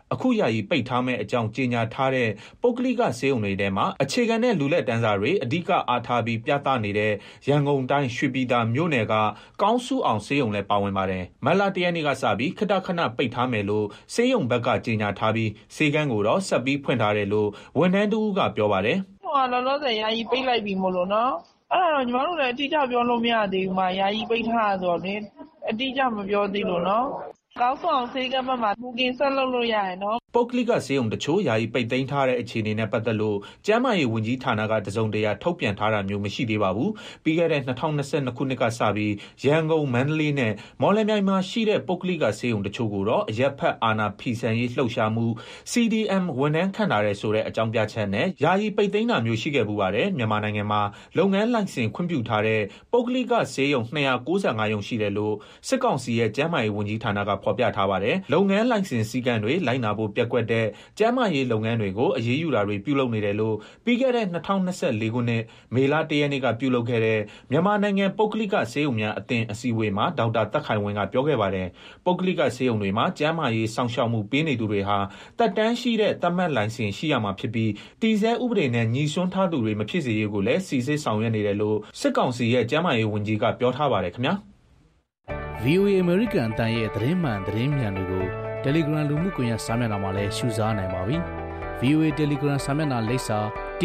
အခုယာယီပိတ်ထားမဲ့အကြောင်းကြေညာထားတဲ့ပုဂ္ဂလိကဆေးရုံတွေထဲမှာအခြေခံတဲ့လူလက်တန်းစာတွေအဓိကအားထားပြီးပြသနေတဲ့ရန်ကုန်တိုင်းရွှေပြည်သာမြို့နယ်ကကောင်းစုအောင်ဆေးရုံလည်းပါဝင်ပါတယ်။မတ်လ 1 ရက်နေ့ကစပြီးခဏပိတ်ထားမယ်လို့ဆေးရုံဘက်ကကြေညာထားပြီးဆေးကန်းကိုတော့ဆက်ပြီးဖွင့်ထားတယ်လို့ဝန်ထမ်းတဦးကပြောပါတယ်။ဟိုကလောလောဆယ်ယာယီပိတ်လိုက်ပြီမို့လို့နော်။အဲ့ဒါတော့ညီမတို့လည်းအတိအကျပြောလို့မရသေးဘူးမှာယာယီပိတ်ထားဆိုတော့လေအတိအကျမပြောသေးလို့နော်။ကောင်းဆောင်ဆေးကမ်းမှာဘူကင်ဆက်လုပ်လို့ရရင်နော်ပုဂ္ဂလိကဆေးရုံတချို့ယာယီပိတ်သိမ်းထားတဲ့အခြေအနေနဲ့ပတ်သက်လို့ကျန်းမာရေးဝန်ကြီးဌာနကတစုံတရာထုတ်ပြန်ထားတာမျိုးမရှိသေးပါဘူး။ပြီးခဲ့တဲ့2022ခုနှစ်ကစပြီးရန်ကုန်မန္တလေးနဲ့မော်လမြိုင်မှာရှိတဲ့ပုဂ္ဂလိကဆေးရုံတချို့ကိုတော့အရက်ဖက်အာဏာဖီဆန်ရေးလှုပ်ရှားမှု CDM ဝန်ထမ်းခန့်ထားတဲ့ဆိုတဲ့အကြောင်းပြချက်နဲ့ယာယီပိတ်သိမ်းတာမျိုးရှိခဲ့ပူပါတယ်။မြန်မာနိုင်ငံမှာလုပ်ငန်းလိုင်စင်ခွင့်ပြုထားတဲ့ပုဂ္ဂလိကဆေးရုံ295ရုံရှိတယ်လို့စစ်ကောင်စီရဲ့ကျန်းမာရေးဝန်ကြီးဌာနကဖော်ပြထားပါတယ်။လုပ်ငန်းလိုင်စင်စည်းကမ်းတွေလိုက်နာဖို့ပျက်ကွက်တဲ့ကျန်းမာရေးလုပ်ငန်းတွေကိုအရေးယူတာတွေပြုလုပ်နေတယ်လို့ပြီးခဲ့တဲ့2024ခုနှစ်မေလ 1 ရက်နေ့ကပြုလုပ်ခဲ့တဲ့မြန်မာနိုင်ငံပုဂ္ဂလိကဆေးရုံများအသင်းအစည်းအဝေးမှာဒေါက်တာသက်ခိုင်ဝင်းကပြောခဲ့ပါတယ်။ပုဂ္ဂလိကဆေးရုံတွေမှာကျန်းမာရေးစောင့်ရှောက်မှုပေးနေသူတွေဟာတက်တန်းရှိတဲ့သတ်မှတ်လိုင်စင်ရှိရမှာဖြစ်ပြီးတည်ဆဲဥပဒေနဲ့ညီစွန်းထားသူတွေမဖြစ်စေရေးကိုလည်းစီစစ်ဆောင်ရွက်နေတယ်လို့စစ်ကောင်စီရဲ့ကျန်းမာရေးဝန်ကြီးကပြောထားပါတယ်ခင်ဗျာ။ VOA American အတန်းရဲ့သတင်းမှန်သတင်းမြန်တွေကို Telegram လူမှုကွန်ရက်စာမျက်နှာမှာလည်းရှုစားနိုင်ပါပြီ။ VOA Telegram စာမျက်နှာလိပ်စာ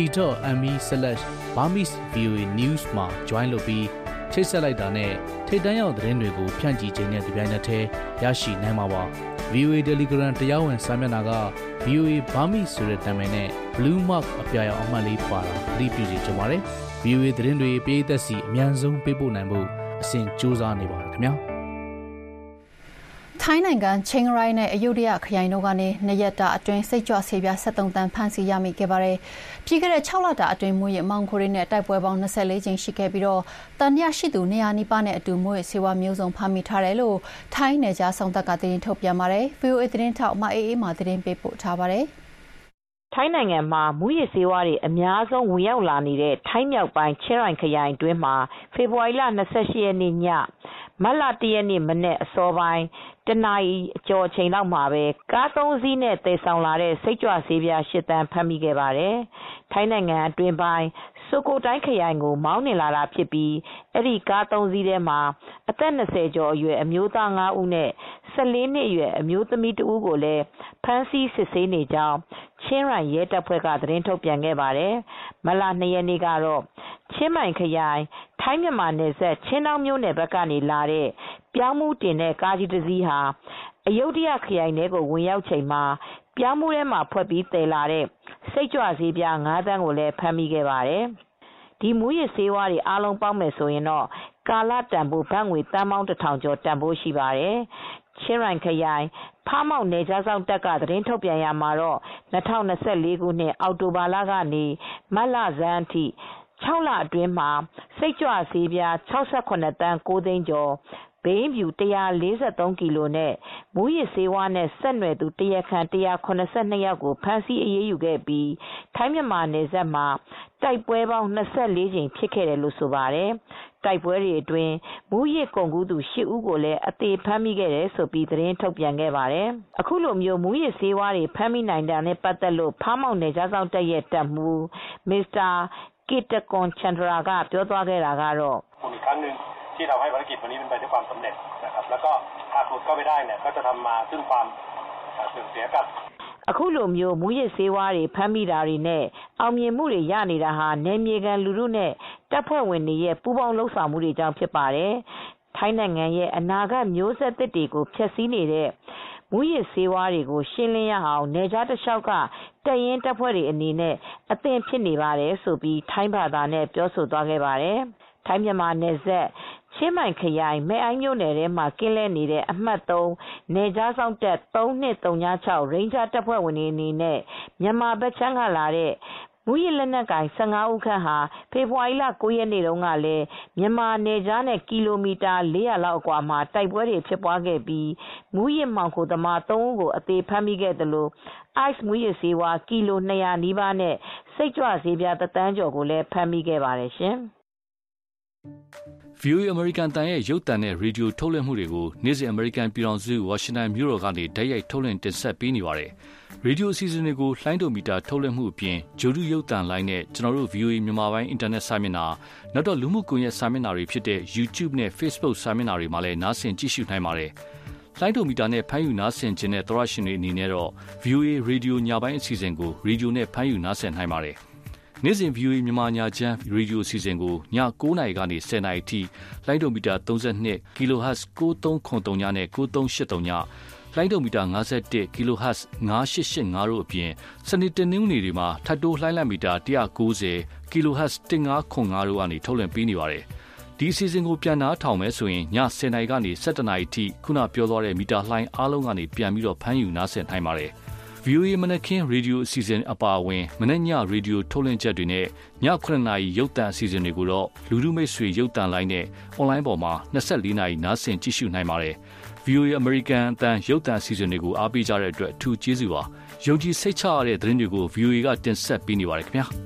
t.me/Burmese VOA News မှာ join လုပ်ပြီးချိတ်ဆက်လိုက်တာနဲ့ထိပ်တန်းရောက်သတင်းတွေကိုဖြန့်ကျီခြင်းနဲ့ဒီပိုင်းနဲ့တည်းရရှိနိုင်မှာပါ။ VOA Telegram တရားဝင်စာမျက်နှာက VOA Burmese ဆိုတဲ့နာမည်နဲ့ Blue Mark အပြာရောင်အမှတ်လေးပါတာသတိပြုစီကြပါမယ်။ VOA သတင်းတွေပရိသတ်စီအမြန်ဆုံးပေးပို့နိုင်ဖို့အစဉ်ကြိုးစားနေပါတယ်ခင်ဗျာ။ထိုင်းနိုင်ငံချင်းရိုင်းနဲ့အယုဒ္ဓယခရိုင်တို့ကနေ2ရက်တာအတွင်းစိတ်ကြွဆေးပြား73တန်းဖမ်းဆီးရမိခဲ့ပါတယ်။ပြီးခဲ့တဲ့6လတာအတွင်းမူရမောင်ခိုရီနဲ့တိုက်ပွဲပေါင်း24ကြိမ်ရှိခဲ့ပြီးတော့တန်ရရှိသူ200နီးပါးနဲ့အတူမူရဆေးဝါးမျိုးစုံဖမ်းမိထားတယ်လို့ထိုင်းနယ်ခြားဆောင်တပ်ကသတင်းထုတ်ပြန်ပါတယ်။ VOA သတင်းထောက်မအေးအေးမှသတင်းပေးပို့ထားပါတယ်။ထိုင်းနိုင်ငံမှာမူရဆေးဝါးတွေအများဆုံးဝင်ရောက်လာနေတဲ့ထိုင်းမြောက်ပိုင်းချင်းရိုင်ခရိုင်အတွင်းမှာဖေဖော်ဝါရီလ28ရက်နေ့ညမတ်လ1ရက်နေ့မနက်အစောပိုင်းတနာရီအကျော်အချိန်လောက်မှာပဲကား3စီးနဲ့သယ်ဆောင်လာတဲ့စိတ်ကြွဆေးပြား8တန်းဖမ်းမိခဲ့ပါတယ်။ထိုင်းနိုင်ငံအတွင်းပိုင်းဆိုကိုတိုင်းခရိုင်ကိုမောင်းနှင်လာတာဖြစ်ပြီးအဲဒီကား3စီးထဲမှာအသက်20ကျော်အရွယ်အမျိုးသား5ဦးနဲ့14နှစ်အရွယ်အမျိုးသမီး2ဦးကိုလည်းဖမ်းဆီးစစ်ဆေးနေကြောင်းချင်းရိုင်ရဲတပ်ဖွဲ့ကသတင်းထုတ်ပြန်ခဲ့ပါတယ်။မတ်လ2ရက်နေ့ကတော့ချင်းမိုင်ခရိုင်ထိုင်းမြန်မာနယ်စပ်ချင်းတောင်မြို့နယ်ဘက်ကနေလာတဲ့ပြောင်းမှုတင်တဲ့ကားကြီးတစ်စီးဟာအယုဒ္ဓယခရိုင်ထဲကိုဝင်ရောက်ချိန်မှာပြောင်းမှုထဲမှာဖွက်ပြီးသယ်လာတဲ့စိတ်ကြွဆေးပြား9တန်းကိုလည်းဖမ်းမိခဲ့ပါတယ်။ဒီမူရဆေးဝါးတွေအားလုံးပေါင်းမယ်ဆိုရင်တော့ကာလတန်ဖိုးဘတ်ငွေတန်ပေါင်း1000ကျော်တန်ဖိုးရှိပါတယ်။ချင်းရိုင်ခရိုင်ဖားမောက်နယ်ခြားစောင့်တပ်ကသတင်းထုတ်ပြန်ရမှာတော့2024ခုနှစ်အောက်တိုဘာလကနေမတ်လဆန်းအထိ6လအတွင်းမှာစိတ်ကြွဆေးပြား68တန်း9သိန်းကျော်ဘိန်းဖြူ143ကီလိုနဲ့မူရစ်ဆေးဝါးနဲ့ဆက်နွယ်သူတရားခံ182ယောက်ကိုဖမ်းဆီးအရေးယူခဲ့ပြီးထိုင်းမြန်မာနယ်စပ်မှာတိုက်ပွဲပေါင်း24ကြိမ်ဖြစ်ခဲ့တယ်လို့ဆိုပါတယ်။တိုက်ပွဲတွေအတွင်းမူရစ်ကုန်ကူးသူ8ဦးကိုလည်းအသေးဖမ်းမိခဲ့တယ်ဆိုပြီးသတင်းထုတ်ပြန်ခဲ့ပါတယ်။အခုလိုမျိုးမူရစ်ဆေးဝါးတွေဖမ်းမိနိုင်တာနဲ့ပတ်သက်လို့ဖားမောက်နယ်ခြားစောင့်တပ်ရဲ့တပ်မှူးမစ္စတာကိတကွန်ချန်ဒရာကပြောသွားခဲ့တာကတော့ที่เราให้ภารกิจวันนี้เป็นไปด้วยความสำเร็จนะครับแล้วก็หากหลุดเข้าไปได้เนี่ยก็จะทำมาซึ่งความเสื่อมเสียกับအခုလိုမျိုးမူရစ်ဆေးဝါးတွေဖမ်းမိတာတွေနဲ့အောင်မြင်မှုတွေရနေတာဟာနယ်မြေခံလူထုနဲ့တပ်ဖွဲ့ဝင်တွေရဲ့ပူးပေါင်းလှုပ်ဆောင်မှုတွေကြောင့်ဖြစ်ပါတယ်။ထိုင်းနိုင်ငံရဲ့အနာဂတ်မျိုးဆက်သစ်တွေကိုဖျက်ဆီးနေတဲ့မူရစ်ဆေးဝါးတွေကိုရှင်းလင်းရအောင်နယ်ခြားတစ်လျှောက်ကတပ်ရင်းတပ်ဖွဲ့တွေအနေနဲ့အသင့်ဖြစ်နေပါတယ်ဆိုပြီးထိုင်းဘာသာနဲ့ပြောဆိုသွားခဲ့ပါတယ်။ထိုင်းမြန်မာနယ်စပ်ချင်းမိုင်ခရိုင်မဲအိုင်းမြို့နယ်ထဲမှာကင်းလဲနေတဲ့အမှတ်3နယ်ခြားစောင့်တပ်3236ရိန်းဂျာတပ်ဖွဲ့ဝင်တွေအနေနဲ့မြန်မာဘက်ခြမ်းကလာတဲ့မူရစ်လက်နက်ကိုင်15ဦးခန့်ဟာဖေဖော်ဝါရီလ9ရက်နေ့တုန်းကလည်းမြန်မာနယ်ခြားနဲ့ကီလိုမီတာ400လောက်အကွာမှာတိုက်ပွဲတွေဖြစ်ပွားခဲ့ပြီးမူရစ်မှောင်ခိုသမား3ဦးကိုအသေးဖမ်းမိခဲ့တယ်လို့ ice မူရစ်ဆေးဝါးကီလို200နီးပါးနဲ့စိတ်ကြွဆေးပြား1တန်းကျော်ကိုလည်းဖမ်းမိခဲ့ပါတယ်ရှင်။ VOA အမေရိကန်တန်ရဲ့ရုပ်သံနဲ့ရေဒီယိုထုတ်လွှင့်မှုတွေကိုနေ့စဉ်အမေရိကန်ပြည်ထောင်စုဝါရှင်တန်မြို့တော်ကနေတိုက်ရိုက်ထုတ်လွှင့်တင်ဆက်ပေးနေပါတယ်။ရေဒီယိုအစီအစဉ်တွေကိုလှိုင်းဒိုမီတာထုတ်လွှင့်မှုအပြင်ဂျိုဒူရုပ်သံလိုင်းနဲ့ကျွန်တော်တို့ VOA မြန်မာပိုင်းအင်တာနက်စာမျက်နှာနောက်တော့လူမှုကွန်ရက်စာမျက်နှာတွေဖြစ်တဲ့ YouTube နဲ့ Facebook စာမျက်နှာတွေမှာလည်းနားဆင်ကြည့်ရှုနိုင်ပါတယ်။လှိုင်းဒိုမီတာနဲ့ဖမ်းယူနားဆင်ခြင်းနဲ့သောရရှင်တွေအနေနဲ့တော့ VOA ရေဒီယိုညပိုင်းအစီအစဉ်ကိုရေဒီယိုနဲ့ဖမ်းယူနားဆင်နိုင်ပါတယ်။နေ့စဉ် VOA မြန်မာညာချမ်းရေဒီယိုအစီအစဉ်ကိုည9:00 နာရီကနေ10:00 နာရီထိလိုင်းဒိုမီတာ32 kHz 9303ညနဲ့9383ညလိုင်းဒိုမီတာ51 kHz 9885တို့အပြင်စနေတနင်္ဂနွေတွေမှာထပ်တိုးလှိုင်းလံမီတာ190 kHz 1505တို့ကနေထုတ်လွှင့်ပေးနေပါတယ်။ဒီအစီအစဉ်ကိုပြန်နားထောင်မယ်ဆိုရင်ည10:00 နာရီကနေ17:00 နာရီထိခုနပြောသွားတဲ့မီတာလှိုင်းအားလုံးကနေပြန်ပြီးတော့ဖမ်းယူနားဆင်နိုင်ပါတယ်။ VOA မနက်ခင်းရေဒီယိုအစီအစဉ်အပါအဝင်မနက်ညရေဒီယိုထုတ်လွှင့်ချက်တွေနဲ့ည9:00 နာရီရုပ်သံအစီအစဉ်တွေကိုတော့လူထုမိတ်ဆွေရုပ်သံလိုင်းနဲ့အွန်လိုင်းပေါ်မှာ24 နာရီနားဆင်ကြည့်ရှုနိုင်ပါတယ်။ VOA အမေရိကန်အသံရုပ်သံအစီအစဉ်တွေကိုအားပေးကြတဲ့အတွက်အထူးကျေးဇူးပါ။ယုံကြည်စိတ်ချရတဲ့သတင်းတွေကို VOA ကတင်ဆက်ပေးနေပါတယ်ခင်ဗျာ။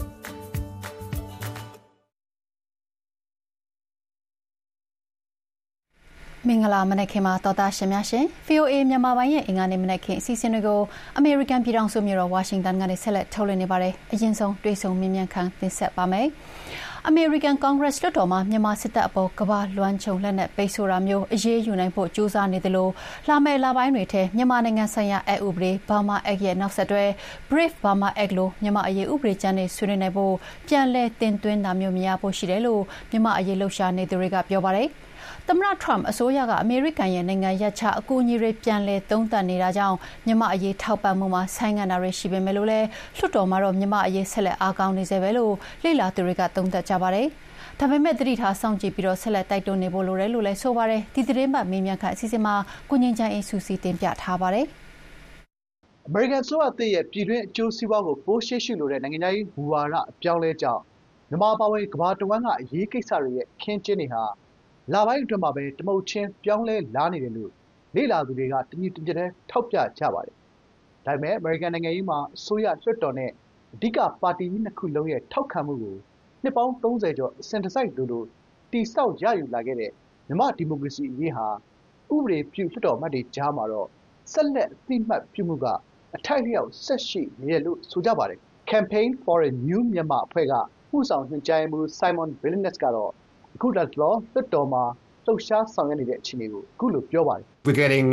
မင်္ဂလာမနက်ခင်းမှာတော်တာရှင်များရှင် VOA မြန်မာပိုင်းရဲ့အင်္ဂါနေ့မနက်ခင်းအစီအစဉ်တွေကိုအမေရိကန်ပြည်ထောင်စုမြို့တော်ဝါရှင်တန်ကနေဆက်လက်ထုတ်လွှင့်နေပါတယ်။အရင်ဆုံးတွေ့ဆုံမြင်မြန်ခန့်တင်ဆက်ပါမယ်။အမေရိကန်ကွန်ဂရက်လွှတ်တော်မှာမြန်မာစစ်တပ်အပေါ်ကမ္ဘာလွှမ်းခြုံလက်နက်ပိတ်ဆို့တာမျိုးအရေးယူနိုင်ဖို့ကြိုးစားနေတယ်လို့လာမယ့်လပိုင်းတွေထဲမြန်မာနိုင်ငံဆိုင်ရာအက်ဥပဒေ Burma Act ရဲ့နောက်ဆက်တွဲ Brave Burma Act လို့မြန်မာအရေးဥပဒေကြမ်းတွေဆွေးနွေးနိုင်ဖို့ပြန်လည်တင်သွင်းတာမျိုးမရဖို့ရှိတယ်လို့မြန်မာအရေးလှုပ်ရှားနေသူတွေကပြောပါတယ်။သမ္မတ Trump အစိုးရကအမေရိကန်ရဲ့နိုင်ငံရပ်ခြားအကူအညီတွေပြန်လည်သုံးသပ်နေတာကြောင့်မြန်မာအရေးထောက်ပံ့မှုမှာဆိုင်းငံ့တာတွေရှိပေမဲ့လို့လည်းလွှတ်တော်မှာတော့မြန်မာအရေးဆက်လက်အားကောင်းနေစေပဲလို့လေ့လာသူတွေကသုံးသပ်ကြပါတယ်။ဒါပေမဲ့သတိထားစောင့်ကြည့်ပြီးတော့ဆက်လက်တိုက်တွန်းနေဖို့လိုတယ်လို့လည်းဆိုပါတယ်။ဒီသတင်းပတ်မေးမြန်းခန့်အစီအစဉ်မှာကိုငြိမ်းချမ်းအေးစုစည်းတင်ပြထားပါတယ်။အမေရိကန်ဆိုအသစ်ရဲ့ပြည်တွင်းအကျိုးစီးပွားကိုပိုရှေ့ရှုလိုတဲ့နိုင်ငံရေးမူဝါဒအပြောင်းလဲကြောင့်မြန်မာပါဝင်ကမ္ဘာတဝန်းကအရေးကိစ္စတွေရဲ့ခင်းကျင်းတွေဟာလပိုင်းအတွင်းမှာပဲတမုတ်ချင်းပြောင်းလဲလာနေတယ်လို့လေ့လာသူတွေကတညီတညွတ်တည်းထောက်ပြကြပါတယ်။ဒါပေမဲ့အမေရိကန်နိုင်ငံရေးမှာအစိုးရလွှတ်တော်နဲ့အဓိကပါတီကြီးနှစ်ခုလုံးရဲ့ထောက်ခံမှုကိုနှစ်ပေါင်း30ကျော်အစဉ်တစိုက်လိုတိဆောက်ရယူလာခဲ့တဲ့မြန်မာဒီမိုကရေစီအရေးဟာဥပဒေပြုလွှတ်တော်အမတ်တွေကြားမှာတော့ဆက်လက်အသိအမှတ်ပြုမှုကအထိုက်လျောက်ဆက်ရှိနေတယ်လို့ဆိုကြပါတယ်။ Campaign for a New Myanmar အဖွဲ့ကမှုဆောင်ညွှန်ကြားရေးမှူး Simon Billenness ကတော့အခုလတ်တလောလွှတ်တော်မှာလှုပ်ရှားဆောင်ရွက်နေတဲ့အခြေအနေကိုအခုလိုပြောပါတယ်။ We're getting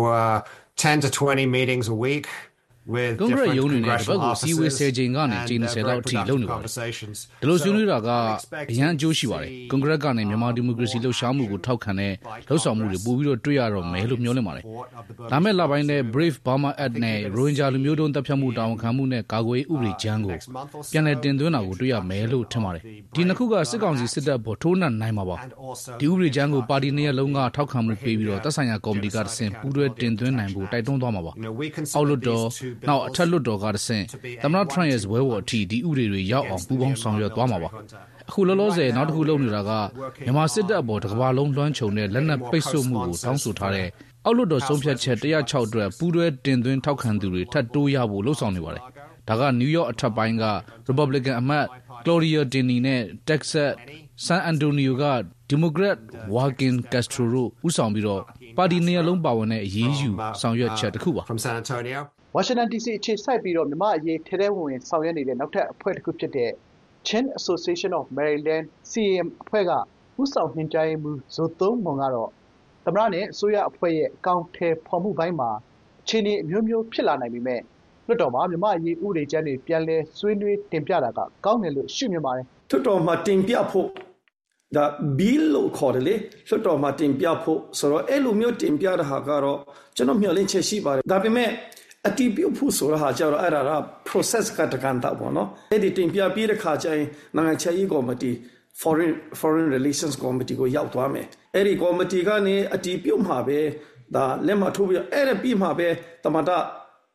10 to 20 meetings a week with ကွန်ဂရက်ရုံးတွေနဲ့တပတ်ကိုစီဝေး10ချိန်ကနေချိန်20လောက်အထိလုပ်နေပါတယ်။ဒီလိုဆွေးနွေးတာကအရန်အကျိုးရှိပါတယ်။ကွန်ဂရက်ကနေမြန်မာဒီမိုကရေစီလှုပ်ရှားမှုကိုထောက်ခံတဲ့လှုပ်ဆောင်မှုတွေပိုပြီးတော့တွေ့ရတော့မယ်လို့မျှော်လင့်ပါတယ်။ဒါမဲ့လပိုင်းနဲ့ Brave Burma Act နဲ့ရိုဟင်ဂျာလူမျိုးတုံးတပ်ဖြတ်မှုတာဝန်ခံမှုနဲ့ကာကွယ်ရေးဥပဒေကြမ်းကိုပြန်လည်တင်သွင်းတာကိုတွေ့ရမယ်လို့ထင်ပါတယ်။ဒီနှစ်ခုကစစ်ကောင်စီစစ်တပ်ပေါ်ထိုးနှက်နိုင်မှာပါ။ဒီဥပဒေကြမ်းကိုပါတီနှစ်ရပ်လုံးကထောက်ခံမှုပေးပြီးတော့သက်ဆိုင်ရာကော်မတီကတဆင့်ပူးတွဲတင်သွင်းနိုင်ဖို့တိုက်တွန်းသွားမှာပါ။အောက်လွှတ်တော်နောက်အထက်လွှတ်တော်ကတဆင့်သမ္မတ Trump ရဲ့ဇပွဲပေါ်အထိဒီဥပဒေတွေရောက်အောင်ပူးပေါင်းဆောင်ရွက်သွားမှာပါ။အခုလောလောဆယ်နောက်တစ်ခုလုပ်နေတာကမြန်မာစစ်တပ်အပေါ်တစ်ကမ္ဘာလုံးလွှမ်းခြုံတဲ့လက်နက်ပိတ်ဆို့မှုကိုတောင်းဆိုထားတဲ့အောက်လွှတ်တော်ဆုံးဖြတ်ချက်106အတွက်ပူးတွဲတင်သွင်းထောက်ခံသူတွေထပ်တိုးရဖို့လှုံ့ဆော်နေပါတယ်။ဒါကနယူးယောက်အထက်ပိုင်းက Republican အမတ် Gloria Dinney နဲ့ Texas San Antonio က Democrat Joaquin Castro တို့ဦးဆောင်ပြီးတော့ပါတီနှစ်ရပ်လုံးပါဝင်တဲ့အရေးယူဆောင်ရွက်ချက်တစ်ခုပါ။ဝါရှင်တန် DC အခြေစိုက်ပြီးတော့မြန်မာအရေးထဲထဲဝင်ဆောင်ရွက်နေတဲ့နောက်ထပ်အဖွဲ့တစ်ခုဖြစ်တဲ့ Chin Association of Maryland CAM အဖွဲ့ကဦးဆောင်ညွှန်ကြားရေးမှူးဇိုသုံးမွန်ကတော့သမ္မတနဲ့အစိုးရအဖွဲ့ရဲ့အကောင့်ထဲဖော်မှုပိုင်းမှာအခြေအနေအမျိုးမျိုးဖြစ်လာနိုင်ပေမဲ့လွှတ်တော်မှာမြန်မာအရေးဥပဒေကြမ်းတွေပြန်လည်ဆွေးနွေးတင်ပြတာကကောင်းတယ်လို့ရှုမြင်ပါတယ်။လွှတ်တော်မှာတင်ပြဖို့ဒါ bill လို့ခေါ်တယ်လေလွှတ်တော်မှာတင်ပြဖို့ဆိုတော့အဲ့လိုမျိုးတင်ပြတာဟာကတော့ကျွန်တော်မျှော်လင့်ချက်ရှိပါတယ်ဒါပေမဲ့အတီးပြုတ်ဖို့ဆိုတာဟာကျတော့အဲ့ဒါက process ကတကန်တာပေါ့နော်အဲ့ဒီတင်ပြပြီးတဲ့ခါကျရင်နိုင်ငံခြားရေးကော်မတီ foreign relations committee ကိုရောက်သွားမယ်အဲ့ဒီကော်မတီကနေအတီးပြုတ်မှာပဲဒါလက်မှတ်ထိုးပြီးအဲ့ဒါပြီးမှာပဲတမတာ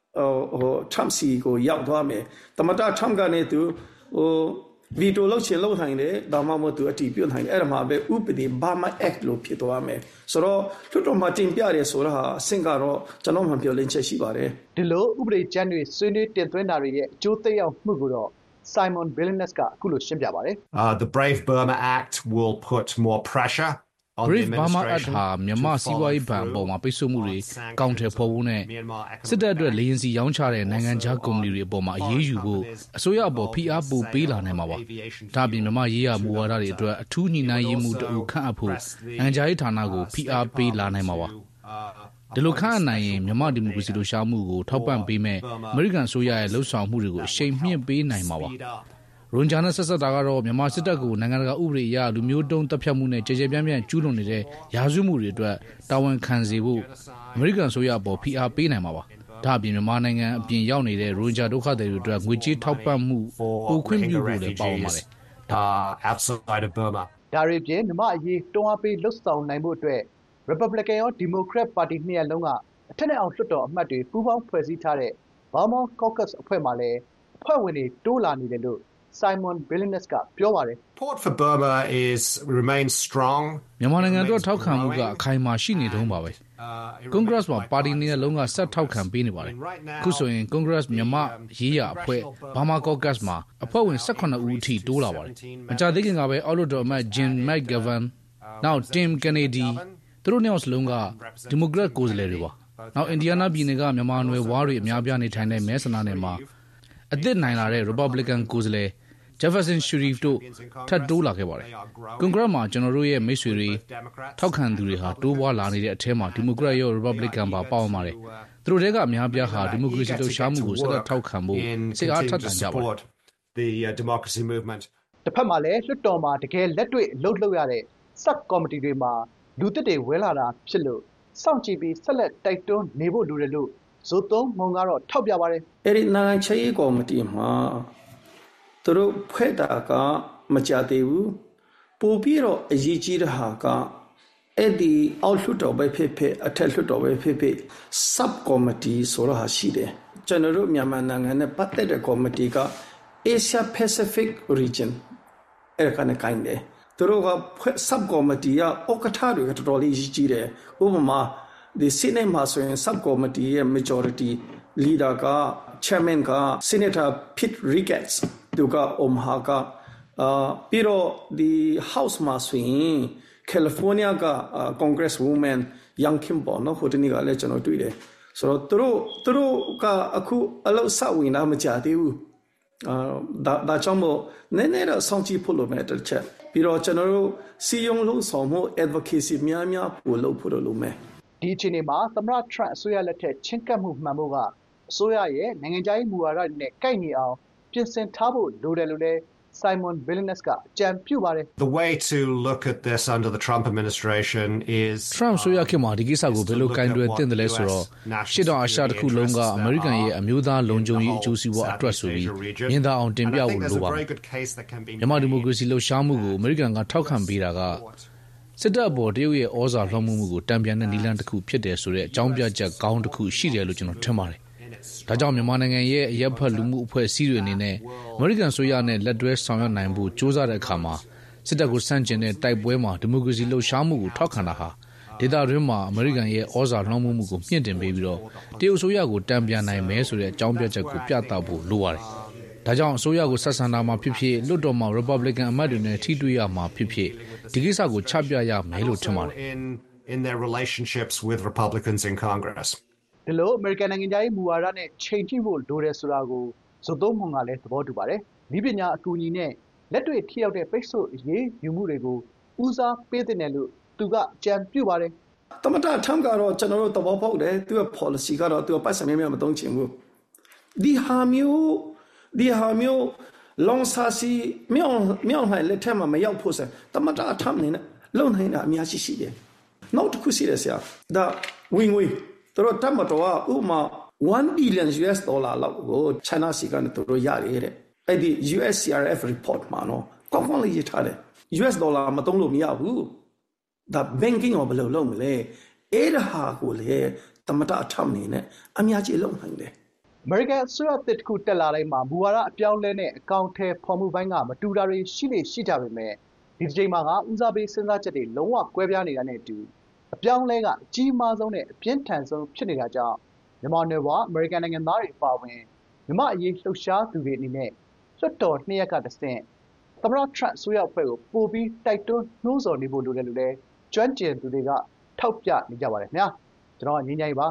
Trump စီကိုရောက်သွားမယ်တမတာ Trump ကနေသူဗီတိုလောက်ချင်လောက်နိုင်တယ်ဒါမှမဟုတ်သူအတီးပြုတ်နိုင်တယ်အဲ့ဒါမှပဲဥပဒေ Burma Act လို့ဖြစ်သွားမယ်ဆိုတော့လွှတ်တော်မှာတင်ပြရဲဆိုတာဟာအဆင့်ကတော့ကျွန်တော်မှပြောလင်းချက်ရှိပါတယ်ဒီလိုဥပဒေကြမ်းတွေဆွေးနွေးတင်သွင်းတာတွေရဲ့အကျိုးသက်ရောက်မှုကိုတော့ Simon Billenness ကအခုလိုရှင်းပြပါတယ် The Brave Burma Act will put more pressure Brave Burma Act ဟာမြန်မာစီးပွားရေးဘဏ်အပေါ်မှာပိတ်ဆို့မှုတွေကောင်းတယ်ဖို့နဲ့စစ်တပ်အတွက်လေရင်စီရောင်းချတဲ့နိုင်ငံခြားကုမ္ပဏီတွေအပေါ်မှာအရေးယူဖို့အစိုးရအပေါ်ဖိအားပိုပေးလာနိုင်မှာပါ။ဒါ့အပြင်မြန်မာရေးရာမူဝါဒတွေအတွက်အထူးညှိနှိုင်းရေးမှုတအူခန့်အပ်ဖို့နိုင်ငံခြားရေးဌာနကိုဖိအားပေးလာနိုင်မှာပါ။ဒီလိုခန့်အပ်နိုင်ရင်မြန်မာဒီမိုကရေစီလှုပ်ရှားမှုကိုထောက်ပံ့ပေးမဲ့အမေရိကန်အစိုးရရဲ့လှုပ်ဆောင်မှုတွေကိုအရှိန်မြှင့်ပေးနိုင်မှာပါ။ရွန်ဂျာနဲ့ဆက်ဆက်တာကတော့မြန်မာစစ်တပ်ကိုနိုင်ငံတကာဥပဒေအရလူမျိုးတုံးတပ်ဖြတ်မှုနဲ့ကြေကြေပြန့်ပြန့်ကျူးလွန်နေတဲ့ရာဇဝတ်မှုတွေအတွက်တာဝန်ခံစေဖို့အမေရိကန်ဆိုရအပေါ်ဖိအားပေးနိုင်မှာပါ။ဒါ့အပြင်မြန်မာနိုင်ငံအပြင်ရောက်နေတဲ့ရွန်ဂျာဒုက္ခသည်တွေအတွက်ငွေကြေးထောက်ပံ့မှုပိုခွင့်ပြုဖို့လည်းပါဝင်ပါတယ်။ outside of Burma ဒါတွေပြင်မြန်မာအရေးတွန်းအားပေးလှုပ်ဆောင်နိုင်ဖို့အတွက် Republican ရော Democrat ပါတီနှစ်ရပ်လုံးကအထက်နဲ့အောက်လွှတ်တော်အမတ်တွေပူးပေါင်းဖွဲ့စည်းထားတဲ့ Burma Caucus အဖွဲ့မှလည်းအဖွဲ့ဝင်တွေတိုးလာနေတယ်လို့ Simon Billenness ကပြောပါတယ် Support for Burma remains strong မြန်မာနိုင်ငံအတွက်ထောက်ခံမှုကအခိုင်အမာရှိနေတုန်းပါပဲ။ Congress မှာပါတီနှစ်ရပ်လုံးကဆက်ထောက်ခံပေးနေပါတယ်။အခုဆိုရင် Congress မြန်မာရေးရာအဖွဲ့ Burma Caucus မှာအဖွဲ့ဝင်18ဦးအထိတိုးလာပါတယ်။မကြာသေးခင်ကပဲအောက်လွှတ်တော်အမတ် Jim McGovern နောက် Tim Kennedy သူတို့နှစ်ယောက်စလုံးက Democrat ကိုယ်စားလှယ်တွေပါ။နောက် Indiana ပြည်နယ်ကမြန်မာနွယ်ဝါးတွေအများပြားနေထိုင်တဲ့မဲဆန္ဒနယ်မှာအသစ်နိုင်လာတဲ့ Republican ကိုယ်စားလှယ် Jefferson Shreve တို့ထပ်တိုးလာခဲ့ပါတယ်။ Congress မှာကျွန်တော်တို့ရဲ့မိတ်ဆွေတွေထောက်ခံသူတွေဟာတိုးပွားလာနေတဲ့အထက်မှာ Democrat ရော Republican ပါပါဝင်ပါတယ်။သူတို့တွေကအများပြားဟာဒီမိုကရေစီလှုပ်ရှားမှုကိုဆက်လက်ထောက်ခံဖို့စိတ်အားထက်သန်ကြပါတယ်။ the democracy movement တစ်ဖက်မှာလည်းလွှတ်တော်မှာတကယ်လက်တွေ့အလုပ်လုပ်ရတဲ့ sub committee တွေမှာလူသစ်တွေဝဲလာတာဖြစ်လို့စောင့်ကြည့်ပြီးဆက်လက်တိုက်တွန်းနေဖို့လိုတယ်လို့ဇိုသုံးမုံကတော့ထောက်ပြပါတယ်။အဲဒီနိုင်ငံခြားရေးကော်မတီမှာသူတို့ဖွဲ့တာကမကြသေးဘူးပို့ပြီးတော့အရေးကြီးတဲ့ဟာကအဲ့ဒီအောက်လွှတ်တော်ပဲဖြစ်ဖြစ်အထက်လွှတ်တော်ပဲဖြစ်ဖြစ် sub committee ဆိုတာရှိတယ်ကျွန်တော်တို့မြန်မာနိုင်ငံနဲ့ပတ်သက်တဲ့ကော်မတီက Asia Pacific region အဲ့ဒါကနေကိုင်းတယ်သူတို့က sub committee ကဥက္ကဋ္ဌတွေကတော်တော်လေးရေးကြီးတယ်ဥပမာဒီ Senate မှာဆိုရင် sub committee ရဲ့ majority leader က chairman က Senator Pete Ricketts သူကOmaha ကပြီးတော့ဒီ House မှာဆိုရင် California က Congresswoman Young Kim ပေါ့နော်ဟိုတနေ့ကလည်းကျွန်တော်တွေ့တယ်ဆိုတော့သူတို့ကအခုအလုပ်စဝင်တာမကြသေးဘူးဒါကြောင့်မို့နည်းနည်းတော့စောင့်ကြည့်ဖို့လိုမယ်တစ်ချက်ပြီးတော့ကျွန်တော်တို့စီယုံလုံးဆောင်မှု advocacy များပို့လို့ဖို့လိုမယ်ဒီအချိန်မှာသမ္မတ Trump အစိုးရလက်ထက်ချင်းကပ်မှုမှန်ဖို့ကအစိုးရရဲ့နိုင်ငံခြားရေးမူဝါဒတွေနဲ့ကိုက်ညီအောင်ပြင်ဆင်ထားဖို့လိုတယ်လို့လည်း Simon Billenness ကအကြံပြုပါတယ် The way to look at this under the Trump administration is Trump ဆိုရခင်မှာဒီကိစ္စကိုဘယ်လိုကင်တွယ်သင့်တယ်လဲဆိုတော့ရှစ်တောင်အာရှတစ်ခုလုံးကအမေရိကန်ရဲ့အမျိုးသားလုံခြုံရေးအကျိုးစီးပွားအတွက်ဆိုပြီးမြင်သာအောင်တင်ပြဖို့လိုပါမြန်မာဒီမိုကရေစီလှုပ်ရှားမှုကိုအမေရိကန်ကထောက်ခံပေးတာကစစ်တပ်အပေါ်တရုတ်ရဲ့ဩဇာလွှမ်းမိုးမှုကိုတံပြန်တဲ့နည်းလမ်းတစ်ခုဖြစ်တယ်ဆိုတဲ့အကြောင်းပြချက်ကောင်းတစ်ခုရှိတယ်လို့ကျွန်တော်ထင်ပါတယ်ဒါကြောင့်မြန်မာနိုင်ငံရဲ့အရက်ဖက်လူမှုအဖွဲ့အစည်းတွေအနေနဲ့အမေရိကန်ဆိုရနဲ့လက်တွဲဆောင်ရွက်နိုင်ဖို့ကြိုးစားတဲ့အခါမှာစစ်တပ်ကိုဆန့်ကျင်တဲ့တိုက်ပွဲမှာဒီမိုကရေစီလှုပ်ရှားမှုကိုထောက်ခံတာဟာဒေသတွင်းမှာအမေရိကန်ရဲ့ဩဇာလွှမ်းမိုးမှုကိုမြင့်တင်ပေးပြီးတော့တရုတ်ဆိုရကိုတံပြန်နိုင်မယ်ဆိုတဲ့အကြောင်းပြချက်ကိုပြသဖို့လိုပါတယ်ဒါကြောင့်အစိုးရကိုဆက်ဆံတာမှာဖြစ်ဖြစ်လွှတ်တော်မှာ Republican အမတ်တွေနဲ့ထိတွေ့ရမှာဖြစ်ဖြစ်ဒီကိစ္စကိုချပြရမယ်လို့ထင်ပါတယ် in their relationships with Republicans in Congress ဒီလိုအမေရိကန်နိုင်ငံသားရေးမူဝါဒနဲ့ချိန်ကြည့်ဖို့လိုတယ်ဆိုတာကိုဇိုသုံးမုံကလည်းသဘောတူပါတယ်။ဤပညာအကူအညီနဲ့လက်တွေ့ထိရောက်တဲ့ပိတ်ဆို့အရေးယူမှုတွေကိုဦးစားပေးသင့်တယ်လို့သူကအကြံပြုပါတယ်။သမ္မတထမ်ကတော့ကျွန်တော်တို့သဘောပေါက်တယ်သူ့ရဲ့ policy ကတော့သူ့ပိုက်ဆံများမသုံးချင်ဘူး။ဒီဟာမျိုးလောင်စာစီမြောင်းဟိုင်လက်ထက်မှာမရောက်ဖို့ဆိုသမ္မတထမ်နေနဲ့လုံနိုင်တာအများကြီးရှိတယ်။နောက်တစ်ခုရှိတယ်ဆရာ။ဒါဝင်သူတို့တတ်မတော်ကဥမာ$1 billionလောက်ကို China စီကနေသူတို့ရတယ်တဲ့အဲ့ဒီ USCRF report မှာနော်ကောင်းကောင်းလေးရေးထားတယ် US ဒေါ်လာမသုံးလို့မရဘူးဒါ banking ကိုဘယ်လိုလုပ်မလဲအဲ့ဒါဟာကိုလေသမ္မတအထက်နေနဲ့အများကြီးလုပ်နိုင်တယ်အမေရိကန်အစိုးရတစ်ခုတက်လာတိုင်းမှာမူဝါဒအပြောင်းလဲနဲ့အကောင့်ထဲဖော်မှုပိုင်းကမတူတာတွေရှိလေရှိကြပေမဲ့ဒီတစ်ချိန်မှာကဦးစားပေးစဉ်းစားချက်တွေလုံးဝကွဲပြားနေတာနဲ့အတူအပြောင်းလဲကအကြီးမားဆုံးနဲ့အပြင်းထန်ဆုံးဖြစ်နေတာကြောင့်မြန်မာနယ်ဝအမေရိကန်နိုင်ငံသားတွေအပါအဝင်မြန်မာအရေးလှုပ်ရှားသူတွေအနေနဲ့လွှတ်တော်2 ရက်ကတဆင့်သမ္မတ Trump အစိုးရအဖွဲ့ကိုပိုပြီးတိုက်တွန်းနှိုးဆော်နေဖို့လိုတယ်လို့လည်းကျွမ်းကျင်သူတွေကထောက်ပြနေကြပါတယ်ခင်ဗျာကျွန်တော်ကငြိမ်းချမ်းရေးပါ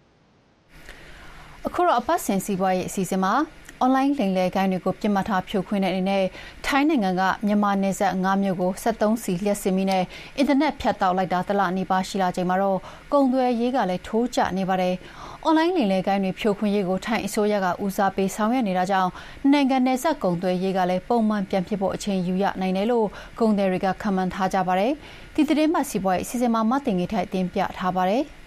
အခုတော့အပတ်စဉ်စီးပွားရေးအစီအစဉ်မှာအွန်လိုင်းလိမ်လည်ဂိုဏ်းတွေကိုပြစ်မှတ်ထားဖြိုခွင်းတဲ့အနေနဲ့ထိုင်းနိုင်ငံကမြန်မာနယ်စပ်9မြို့ကို73စီလျှက်စစ်မီနဲ့အင်တာနက်ဖြတ်တောက်လိုက်တာတလနီးပါးရှိလာချိန်မှာတော့ကုန်သွယ်ရေးကလည်းထိုးကျနေပါတယ်။အွန်လိုင်းလိမ်လည်ဂိုဏ်းတွေဖြိုခွင်းရေးကိုထိုင်းအစိုးရကဦးစားပေးဆောင်ရွက်နေတာကြောင့်နိုင်ငံနယ်စပ်ကုန်သွယ်ရေးကလည်းပုံမှန်ပြန်ဖြစ်ဖို့အချိန်ယူရနိုင်တယ်လို့ကုန်သည်တွေကခန့်မှန်းထားကြပါတယ်။ဒီသတင်းမှစီးပွားရေးအစီအစဉ်မှာမတင်ငေထိုက်တင်ပြထားပါတယ်။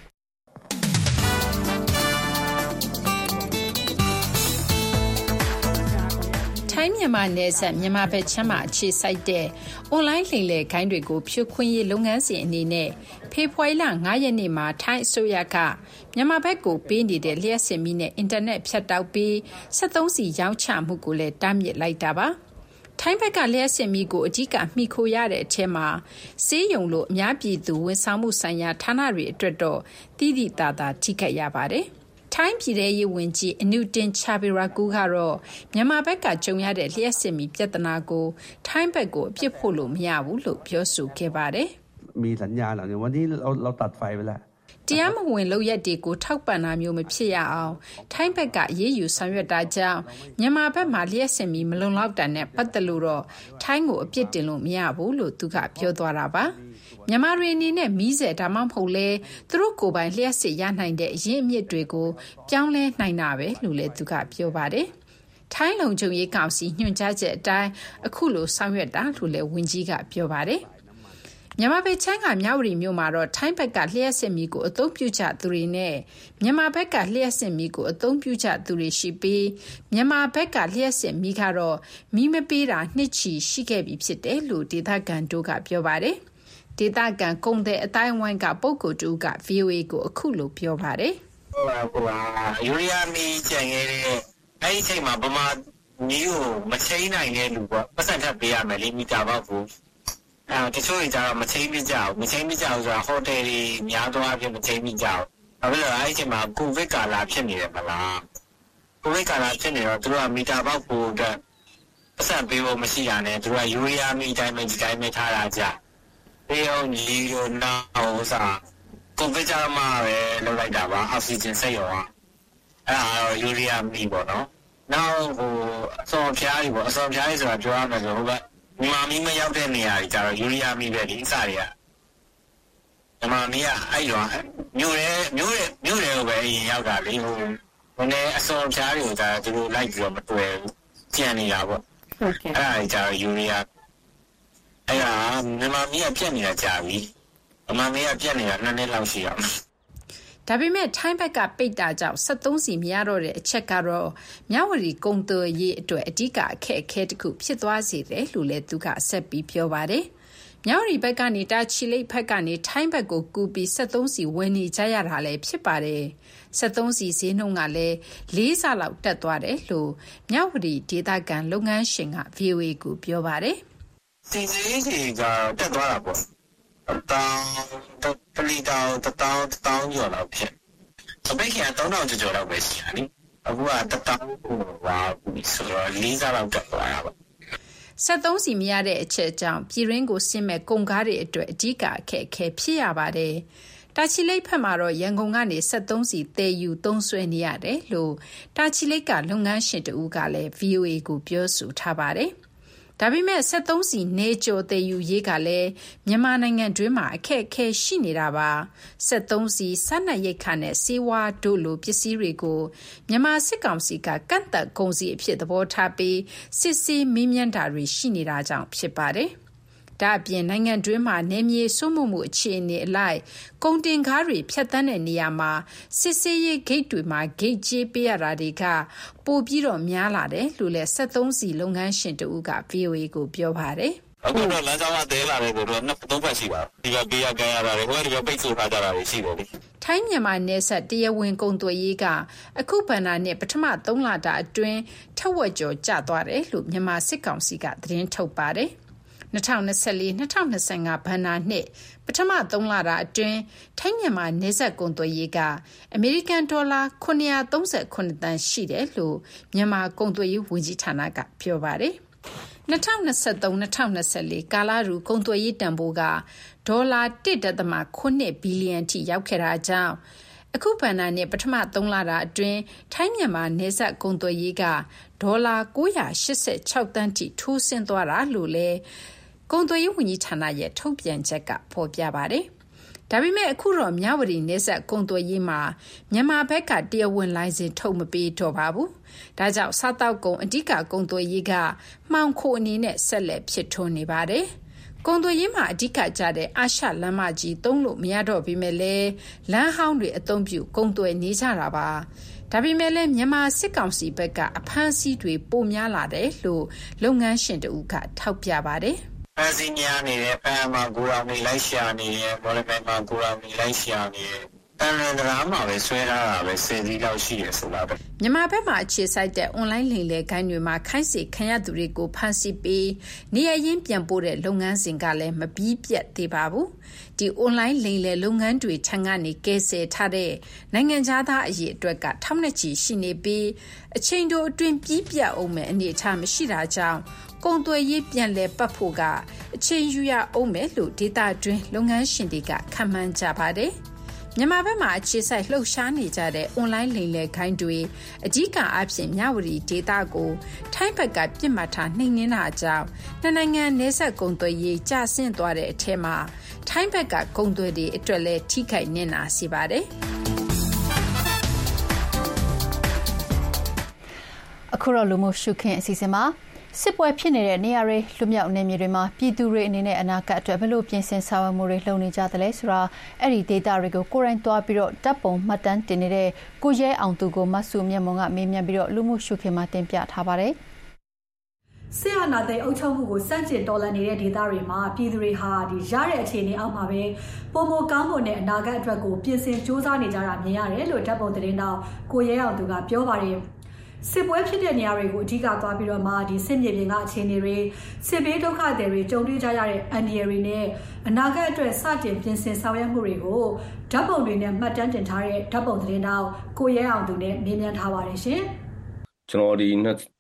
ထိုင်းမြန်မာနယ်စပ်မြန်မာဘက်ခြမ်းမှာအခြေစိုက်တဲ့အွန်လိုင်းလိမ်လည်ဂိုဏ်းတွေကိုဖြိုခွင်းရေးလုပ်ငန်းစဉ်အနေနဲ့ဖေဖော်ဝါရီလ9ရက်နေ့မှာထိုင်းအစိုးရကမြန်မာဘက်ကိုပေးနေတဲ့လျှက်စစ်မီနဲ့အင်တာနက်ဖြတ်တောက်ပြီး73စီရောင်းချမှုကိုလည်းတားမြစ်လိုက်တာပါ။ထိုင်းဘက်ကလျှက်စစ်မီကိုအကြီးကမှီခိုရတဲ့အထက်မှာစေးရုံလို့အများပြည်သူဝန်ဆောင်မှုဆိုင်ရာဌာနတွေအတွက်တော့တိတိတသာထိခိုက်ရပါတယ်။ထိုင်းပြည်ထရေးဝန်ကြီးအနုတင်ချာဘီရာကူကတော့မြန်မာဘက်ကကြုံရတဲ့လျှက်စစ်မီပြဿနာကိုထိုင်းဘက်ကိုအပြစ်ဖို့လို့မရဘူးလို့ပြောဆိုခဲ့ပါတယ်။มีสัญญาณแล้วเนี่ยวันนี้เราตัดไฟไปแล้วတရားမဝင်လုပ်ရက်တွေကိုထောက်ပံ့တာမျိုးမဖြစ်ရအောင်ထိုင်းဘက်ကရေးယူဆောင်ရွက်တာကြောင့်မြန်မာဘက်မှာလျှက်စစ်မီမလုံလောက်တာနဲ့ပတ်သက်လို့တော့ထိုင်းကိုအပြစ်တင်လို့မရဘူးလို့သူကပြောသွားတာပါမြန်မာတွေအနေနဲ့မီးစက်ဒါမှမဟုတ်လဲသူတို့ကိုယ်ပိုင်လျှက်စစ်ရနိုင်တဲ့အရင်းအမြစ်တွေကိုပြောင်းလဲနိုင်တာပဲလို့လည်းသူကပြောပါတယ်ထိုင်းလုံခြုံရေးကောင်စီညွှန်ကြားချက်အတိုင်းအခုလိုဆောင်ရွက်တာလို့လည်းဝန်ကြီးကပြောပါတယ်မြန်မာဘက်ချမ်းကမြဝတီမြို့မှာတော့ထိုင်းဘက်ကလျှက်စစ်မီကိုအသုံးပြုကြသူတွေနဲ့မြန်မာဘက်ကလျှက်စစ်မီကိုအသုံးပြုကြသူတွေရှိပြီးမြန်မာဘက်ကလျှက်စစ်မီကတော့မီးမပေးတာနှစ်ချီရှိခဲ့ပြီဖြစ်တယ်လို့ဒေသခံတို့ကပြောပါတယ်ဒေသခံကုန်တဲ့အတိုင်းဝိုင်းကပုဂ္ဂိုလ်တူက VOA ကိုအခုလိုပြောပါတယ်ယူရီးယားမီးကျန်ခဲ့တဲ့အဲ့ဒီအချိန်မှာဗမာမျိုးကိုမချိန်နိုင်တဲ့လူပေါ့ပတ်စံထပ်ပေးရမယ်လေမီတာပေါက်ကိုတချို့တွေကျတော့မချိန်မိကြဘူးဆိုတာဟိုတယ်တွေများသောအားဖြင့်မချိန်မိကြဘူးဘာဖြစ်လို့လဲအဲ့ဒီအချိန်မှာကိုဗစ်ကာလဖြစ်နေတယ်မလားကိုဗစ်ကာလဖြစ်နေတော့သူတို့ကမီတာပေါက်ကိုပတ်စံပေးဖို့မရှိတာနဲ့သူတို့ကယူရီးယားမီးအတိုင်းပဲထားတာကြပေးအောင်ကြီးတို့နောက်စားကိုဗစ်ကြမှာပဲလောက်လိုက်တာပါအောက်ဆီဂျင်စိတ်ရောအဲ့ဒါတော့ယူရီးယားမီးပေါ့နော်နောက်အစောဖျားကြီးပေါ့အစောဖျားကြီးဆိုတာပြောရမယ်ဆိုဟိုကမြန်မာမီးမရောက်တဲ့နေရာကြီးကျတော့ယူရီးယားမီးပဲဒီအစတွေကမြန်မာမီးကအဲ့ရောမြို့ရဲကိုပဲအရင်ရောက်တာလေဟိုနည်းအစောဖျားတွေကိုဒါသူတို့လိုက်ပြီးတော့မတွေ့ဘူးကြံနေတာပေါ့ဟုတ်ကဲ့အဲ့ဒါကြီးကျတော့ယူရီးယားအဲ့ဒါမြန်မာမီးကပြက်နေတာကြာပြီမြန်မာမီးကပြက်နေတာ2နှစ်လောက်ရှိအောင်ဒါပေမဲ့ထိုင်းဘက်ကပိတ်တာကြောင့်73စီမရတော့တဲ့အချက်ကတော့မြဝတီကုန်သွယ်ရေးအတွက်အဓိကအခက်အခဲတစ်ခုဖြစ်သွားစေတယ်လို့လည်းသူကဆက်ပြီးပြောပါတယ်။မြဝတီဘက်ကနေတာချီလိတ်ဘက်ကနေထိုင်းဘက်ကိုကူပြီး73စီဝယ်နေကြရတာလည်းဖြစ်ပါတယ်။73စီဈေးနှုန်းကလည်း4ဆလောက်တက်သွားတယ်လို့မြဝတီဒေသခံလုပ်ငန်းရှင်က VOA ကိုပြောပါတယ်။စီဈေးကြီးကတက်သွားတာပေါ့တလီတောင်1000ကျော်လောက်ဖြစ်အပိတ်က3000ကျော်လောက်ပဲရှိတာနိအခုက1000ပါဘူးဆိုတော့4ဆလောက်တက်သွားတာပါ 73စီမရတဲ့အချက်အကြောင်းပြည်ရင်းကိုဆင်းမဲ့ကုန်ကားတွေအတွက်အကြီးအခက်အခဲဖြစ်ရပါတယ်တာချီလိတ်ဘက်မှာတော့ရန်ကုန်ကနေ73စီတည်ယူသုံးစွဲနေရတယ်လို့တာချီလိတ်ကလုပ်ငန်းရှင်တဦးကလည်း VOA ကိုပြောဆိုထားပါတယ်ဒါပေမဲ့73စီနေကျော်တည်ယူရေးကလည်းမြန်မာနိုင်ငံတွင်းမှာအခက်အခဲရှိနေတာပါ73စီစနက်ရိတ်ခါနဲ့စေဝါတို့လိုပစ္စည်းတွေကိုမြန်မာစစ်ကောင်စီကကန့်သက်ကုန်စည်အဖြစ်သဘောထားပြီးစစ်ဆေးမင်းမြန်းတာတွေရှိနေတာကြောင့်ဖြစ်ပါတယ်ဒါအပြင်နိုင်ငံတွင်းမှာနယ်မြေစိုးမိုးမှုအခြေအနေအလိုက်ကုန်တင်ကားတွေဖြတ်သန်းတဲ့နေရာမှာစစ်ဆေးရေးဂိတ်တွေမှာဂိတ်ကြေးပေးရတာတွေကပိုပြီးတော့များလာတယ်လို့လည်း73စီလုပ်ငန်းရှင်တူက VOA ကိုပြောပါတယ်အခုတော့လမ်းကြောင်းကတဲလာတယ်ဆိုတော့3ဖက်ရှိပါဒီကပေးရကမ်းရတာတွေဟိုကဒီကပိတ်ဆို့ထားကြတာတွေရှိတယ်လေထိုင်းမြန်မာနယ်စပ်တရားဝင်ကုန်သွယ်ရေးကအခုဘဏ္ဍာနှစ်ပထမ3လတာအတွင်းထက်ဝက်ကျော်ကျသွားတယ်လို့မြန်မာစစ်ကောင်စီကသတင်းထုတ်ပါတယ် 2024-2025 ဘဏ္ဍာနှစ်ပထမ3လတာအတွင်းထိုင်းမြန်မာနယ်စပ်ကုန်သွယ်ရေးကအမေရိကန်ဒေါ်လာ939တန်ရှိတယ်လို့မြန်မာကုန်သွယ်ရေးဝန်ကြီးဌာနကပြောပါတယ်။2023-2024 ကာလရူကုန်သွယ်ရေးတန်ဖိုးကဒေါ်လာ 1.8 ဘီလီယံထိရောက်ခဲ့တာကြောင့်အခုဘဏ္ဍာနှစ်ပထမ3လတာအတွင်းထိုင်းမြန်မာနယ်စပ်ကုန်သွယ်ရေးကဒေါ်လာ986တန်းထိထိုးဆင်းသွားတာလို့လည်းကုန်သွယ်ရေးဝန်ကြီးဌာနရဲ့ထုတ်ပြန်ချက်ကဖော်ပြပါတယ်။ဒါပေမဲ့အခုတော့မြဝတီနယ်စပ်ကုန်သွယ်ရေးမှာမြန်မာဘက်ကတရားဝင်လိုင်စင်ထုတ်မပေးတော့ပါဘူး။ဒါကြောင့်စားတောက်ကုန်အဓိကကုန်သွယ်ရေးကမှောင်ခိုအနေနဲ့ဆက်လက်ဖြစ်ထွန်းနေပါတယ်။ကုန်သွယ်ရေးမှာအဓိကကျတဲ့အာရှလမ်းမကြီးသုံးလို့မရတော့ပေမဲ့လည်းလမ်းဟောင်းတွေအသုံးပြုကုန်သွယ်နေကြတာပါ။ဒါပေမဲ့လည်းမြန်မာစစ်ကောင်စီဘက်ကအဖမ်းဆီးတွေပိုများလာတယ်လို့လုပ်ငန်းရှင်တဦးကထောက်ပြပါတယ်။ဖမ်းဆီးများနေတဲ့ဖမ်းမှာကိုရောင်နေလိုက်ရှာနေတယ်ဘောလမဲမှာကိုရောင်နေလိုက်ရှာနေတယ်တန်ရန်ဒရာမှာပဲဆွဲထားတာပဲ10စီးလောက်ရှိရဆိုတာပဲမြန်မာဘက်မှာအခြေစိုက်တဲ့ online လိမ်လည်ဂိုဏ်းတွေမှာခိုင်းစေခံရသူတွေကိုဖမ်းဆီးပြီးနေရရင်ပြန်ပို့တဲ့လုပ်ငန်းစဉ်ကလည်းမပြီးပြတ်သေးပါဘူးဒီ online လိမ်လည်လုပ်ငန်းတွေထံကနေကဲဆယ်ထားတဲ့နိုင်ငံသားအရေးအတွက်ကထောင်နဲ့ချီရှိနေပြီးအချိန်တိုအတွင်းပြီးပြတ်အောင်မဲ့အနေအထားမရှိတာကြောင့်ကုန်သွယ်ရေးပြန်လည်ပတ်ဖို့ကအချိန်ယူရအောင်မယ်လို့ဒေသတွင်းလုပ်ငန်းရှင်တွေကခန့်မှန်းကြပါတယ်မြန်မာဘက်မှာအခြေစိုက်လှုပ်ရှားနေကြတဲ့ online လိမ်လည်ခိုင်းတွေအဓိကအားဖြင့်မြဝတီဒေသကိုထိုင်းဘက်ကပြစ်မှတ်ထားနှိမ်နင်းတာကြောင့်နှစ်နိုင်ငံနယ်စပ်ကုန်သွယ်ရေးကျဆင်းသွားတဲ့အထက်မှာထိုင်းဘက်ကကုန်သွယ်တွေအတွက်လည်းထိခိုက်နစ်နာစေပါတယ်အခုတော့လူမှုရှုခင်းအစီအစဉ်မှာစစ်ပွဲဖြစ်နေတဲ့နေရာတွေလူမြောက်နေမြေတွေမှာပြည်သူတွေအနေနဲ့အနာဂတ်အတွက်ဘယ်လိုပြင်ဆင်ဆောင်ရွက်မှုတွေလုပ်နေကြသလဲဆိုတာအဲ့ဒီဒေတာတွေကိုကိုယ်တိုင်သွားပြီးတော့တပ်ပုံမှတ်တမ်းတင်နေတဲ့ကိုရဲအောင်သူကိုမဆူမြတ်မွန်ကမေးမြန်းပြီးတော့လူမှုရှုခင်းမှာတင်ပြထားပါတယ်ဆရာနာသိအုပ်ချုပ်မှုကိုစန့်ကျင်တော်လှန်နေတဲ့ဒေသတွေမှာပြည်သူတွေဟာရတဲ့အခြေအနေအောက်မှာပဲပုံမကောင်းမွန်တဲ့အနာဂတ်အတွက်ကိုပြင်ဆင်စူးစမ်းနေကြတာမြင်ရတယ်လို့တပ်ပုံသတင်းတော်ကိုရဲအောင်သူကပြောပါတယ်စစ်ပွဲဖြစ်တဲ့နေရာတွေကိုအဓိကသွားပြီးတော့မှစစ်မြေပြင်ကအခြေအနေတွေစစ်ဘေးဒုက္ခတွေတွေကြုံတွေ့ကြရတဲ့အန္တရာယ်တွေနဲ့အနာဂတ်အတွက်စတင်ပြင်ဆင်ဆောင်ရွက်မှုတွေကိုဓာတ်ပုံတွေနဲ့မှတ်တမ်းတင်ထားတဲ့ဓာတ်ပုံသတင်းတော်ကိုရဲအောင်သူနဲ့မေးမြန်းထားပါတယ်ရှင်ကျွန်တော်ဒီ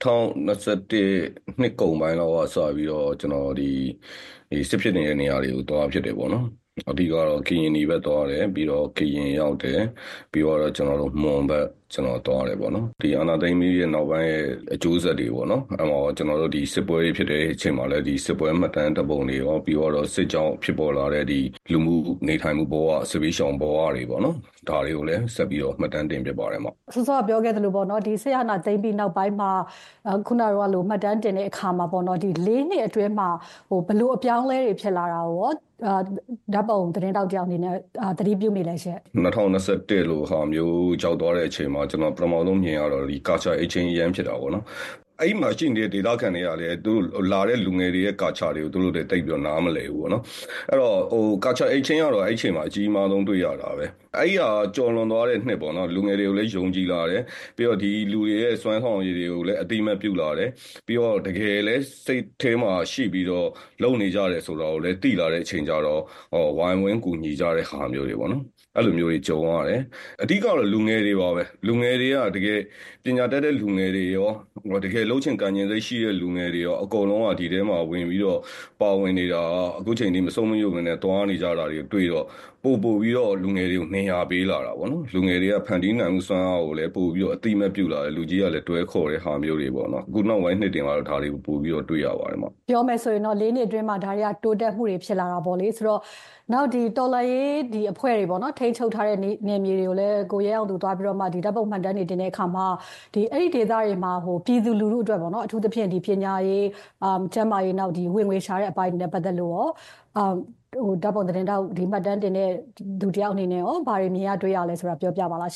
2021နှစ်ကုန်ပိုင်းလောက်ကစပြီးတော့ကျွန်တော်ဒီစစ်ဖြစ်နေတဲ့နေရာတွေကိုသွားဖြစ်တယ်ပေါ့နော်အဓိကတော့ကရင်ပြည်ဘက်သွားတယ်ပြီးတော့ကရင်ရောက်တယ်ပြီးတော့ကျွန်တော်တို့မွန်ဘက်ကျွန်တော်သွားတယ်ပေါ့နော်ဒီအာနာသိမ့်ရဲ့နောက်ပိုင်းရဲ့အကျိုးဆက်တွေပေါ့နော်အဲ့မှာကျွန်တော်တို့ဒီစစ်ပွဲဖြစ်တဲ့အချိန်မှာလည်းဒီစစ်ပွဲမှတ်တမ်းတပုံတွေရောပြီးတော့စစ်ကြောင်းဖြစ်ပေါ်လာတဲ့ဒီလူမှုနေထိုင်မှုဘဝစစ်ဘေးရှောင်ဘဝတွေပေါ့နော်ဒါတွေကိုလည်းဆက်ပြီးတော့မှတ်တမ်းတင်ပြပါတယ်မှာစောစောပြောခဲ့သလိုပေါ့နော်ဒီဆရာနာသိမ့်ပြီးနောက်ပိုင်းမှာခုနကလိုမှတ်တမ်းတင်တဲ့အခါမှာပေါ့နော်ဒီ၄နှစ်အတွင်းမှာဘယ်လိုအပြောင်းလဲတွေဖြစ်လာတာရောဓာတ်ပုံသတင်းတောက်တယောက်အနေနဲ့သတိပြုမိလဲရှင့် 2021လို့ဟာမျိုးကြောက်သွားတဲ့အချိန်မှာကျွန်တော်ပထမဆုံးမြင်ရတော့ဒီကာချာအချင်းရမ်းဖြစ်တာပေါ့နော်အဲ့မှာရှိနေတဲ့ဒေတာခံတွေကလည်းသူလာတဲ့လူငယ်တွေရဲ့ကာချာတွေကိုသူတို့တွေတိတ်ပြီးနားမလဲဘူးပေါ့နော်အဲ့တော့ကာချာအချင်းကတော့အဲ့ချိန်မှာအကြီးမားဆုံးတွေ့ရတာပဲအဲ့ဒီဟာကြော်လွန်သွားတဲ့နှစ်ပေါ့နော်လူငယ်တွေကိုလည်းယုံကြည်လာတယ်ပြီးတော့ဒီလူတွေရဲ့စွမ်းဆောင်ရည်တွေကိုလည်းအတိမတ်ပြုလာတယ်ပြီးတော့တကယ်လည်းစိတ်ထဲမှာရှိပြီးတော့လုံနေကြတယ်ဆိုတော့လည်းတိလာတဲ့အချိန်ကြတော့ဝိုင်းဝန်းကူညီကြတဲ့ဟာမျိုးတွေပေါ့နော်အဲ့လိုမျိုးတွေကြုံရတယ်အဓိကတော့လူငယ်တွေပါပဲလူငယ်တွေကတကယ်ပညာတတ်တဲ့လူငယ်တွေရောတကယ်လှုပ်ချင်ကံကျင်စိတ်ရှိတဲ့လူငယ်တွေရောအကုန်လုံးကဒီထဲမှာဝင်ပြီးတော့ပါဝင်နေတာအခုချိန်นี้မဆုံးမယုံနဲ့တွားနေကြတာတွေတွေ့တော့ပို့ပြီးတော့လူငယ်တွေကိုနေရာပေးလာတာပေါ့နော်လူငယ်တွေကဖန်တီးနိုင်မှုစွမ်းအားကိုလည်းပို့ပြီးတော့အတိမတ်ပြုလာတယ်လူကြီးကလည်းတွဲခေါ်တဲ့ဟာမျိုးတွေပေါ့နော်အခုနောက်ပိုင်းနှစ်တင်ကတော့ဒါတွေကိုပို့ပြီးတော့တွေ့ရပါတယ်မှာပြောမယ်ဆိုရင်တော့၄နှစ်အတွင်းမှာဒါတွေကတိုးတက်မှုတွေဖြစ်လာတာပေါ့လေဆိုတော့နောက်ဒီတော်လာရေးဒီအဖွဲ့တွေပေါ့နော်ထိန်းချုပ်ထားတဲ့နေမြေတွေကိုလည်းကိုရဲအောင်သူသွားပြီးတော့မှဒီဓာတ်ပုံမှန်တမ်းတွေတင်တဲ့အခါမှာဒီအဲ့ဒီဒေသတွေမှာပြည်သူလူထုအတွက်ပေါ့နော်အထူးသဖြင့်ဒီပညာရေးကျန်းမာရေးနောက်ဒီဝင်ငွေရှာတဲ့အပိုင်းတွေနဲ့ပတ်သက်လို့ရောဓာတ်ပုံသတင်းတောက်ဒီမှတ်တမ်းတင်တဲ့သူတယောက်အနေနဲ့ရောဘာတွေမြင်ရတွေ့ရလဲဆိုတာပြောပြပါလားရှင်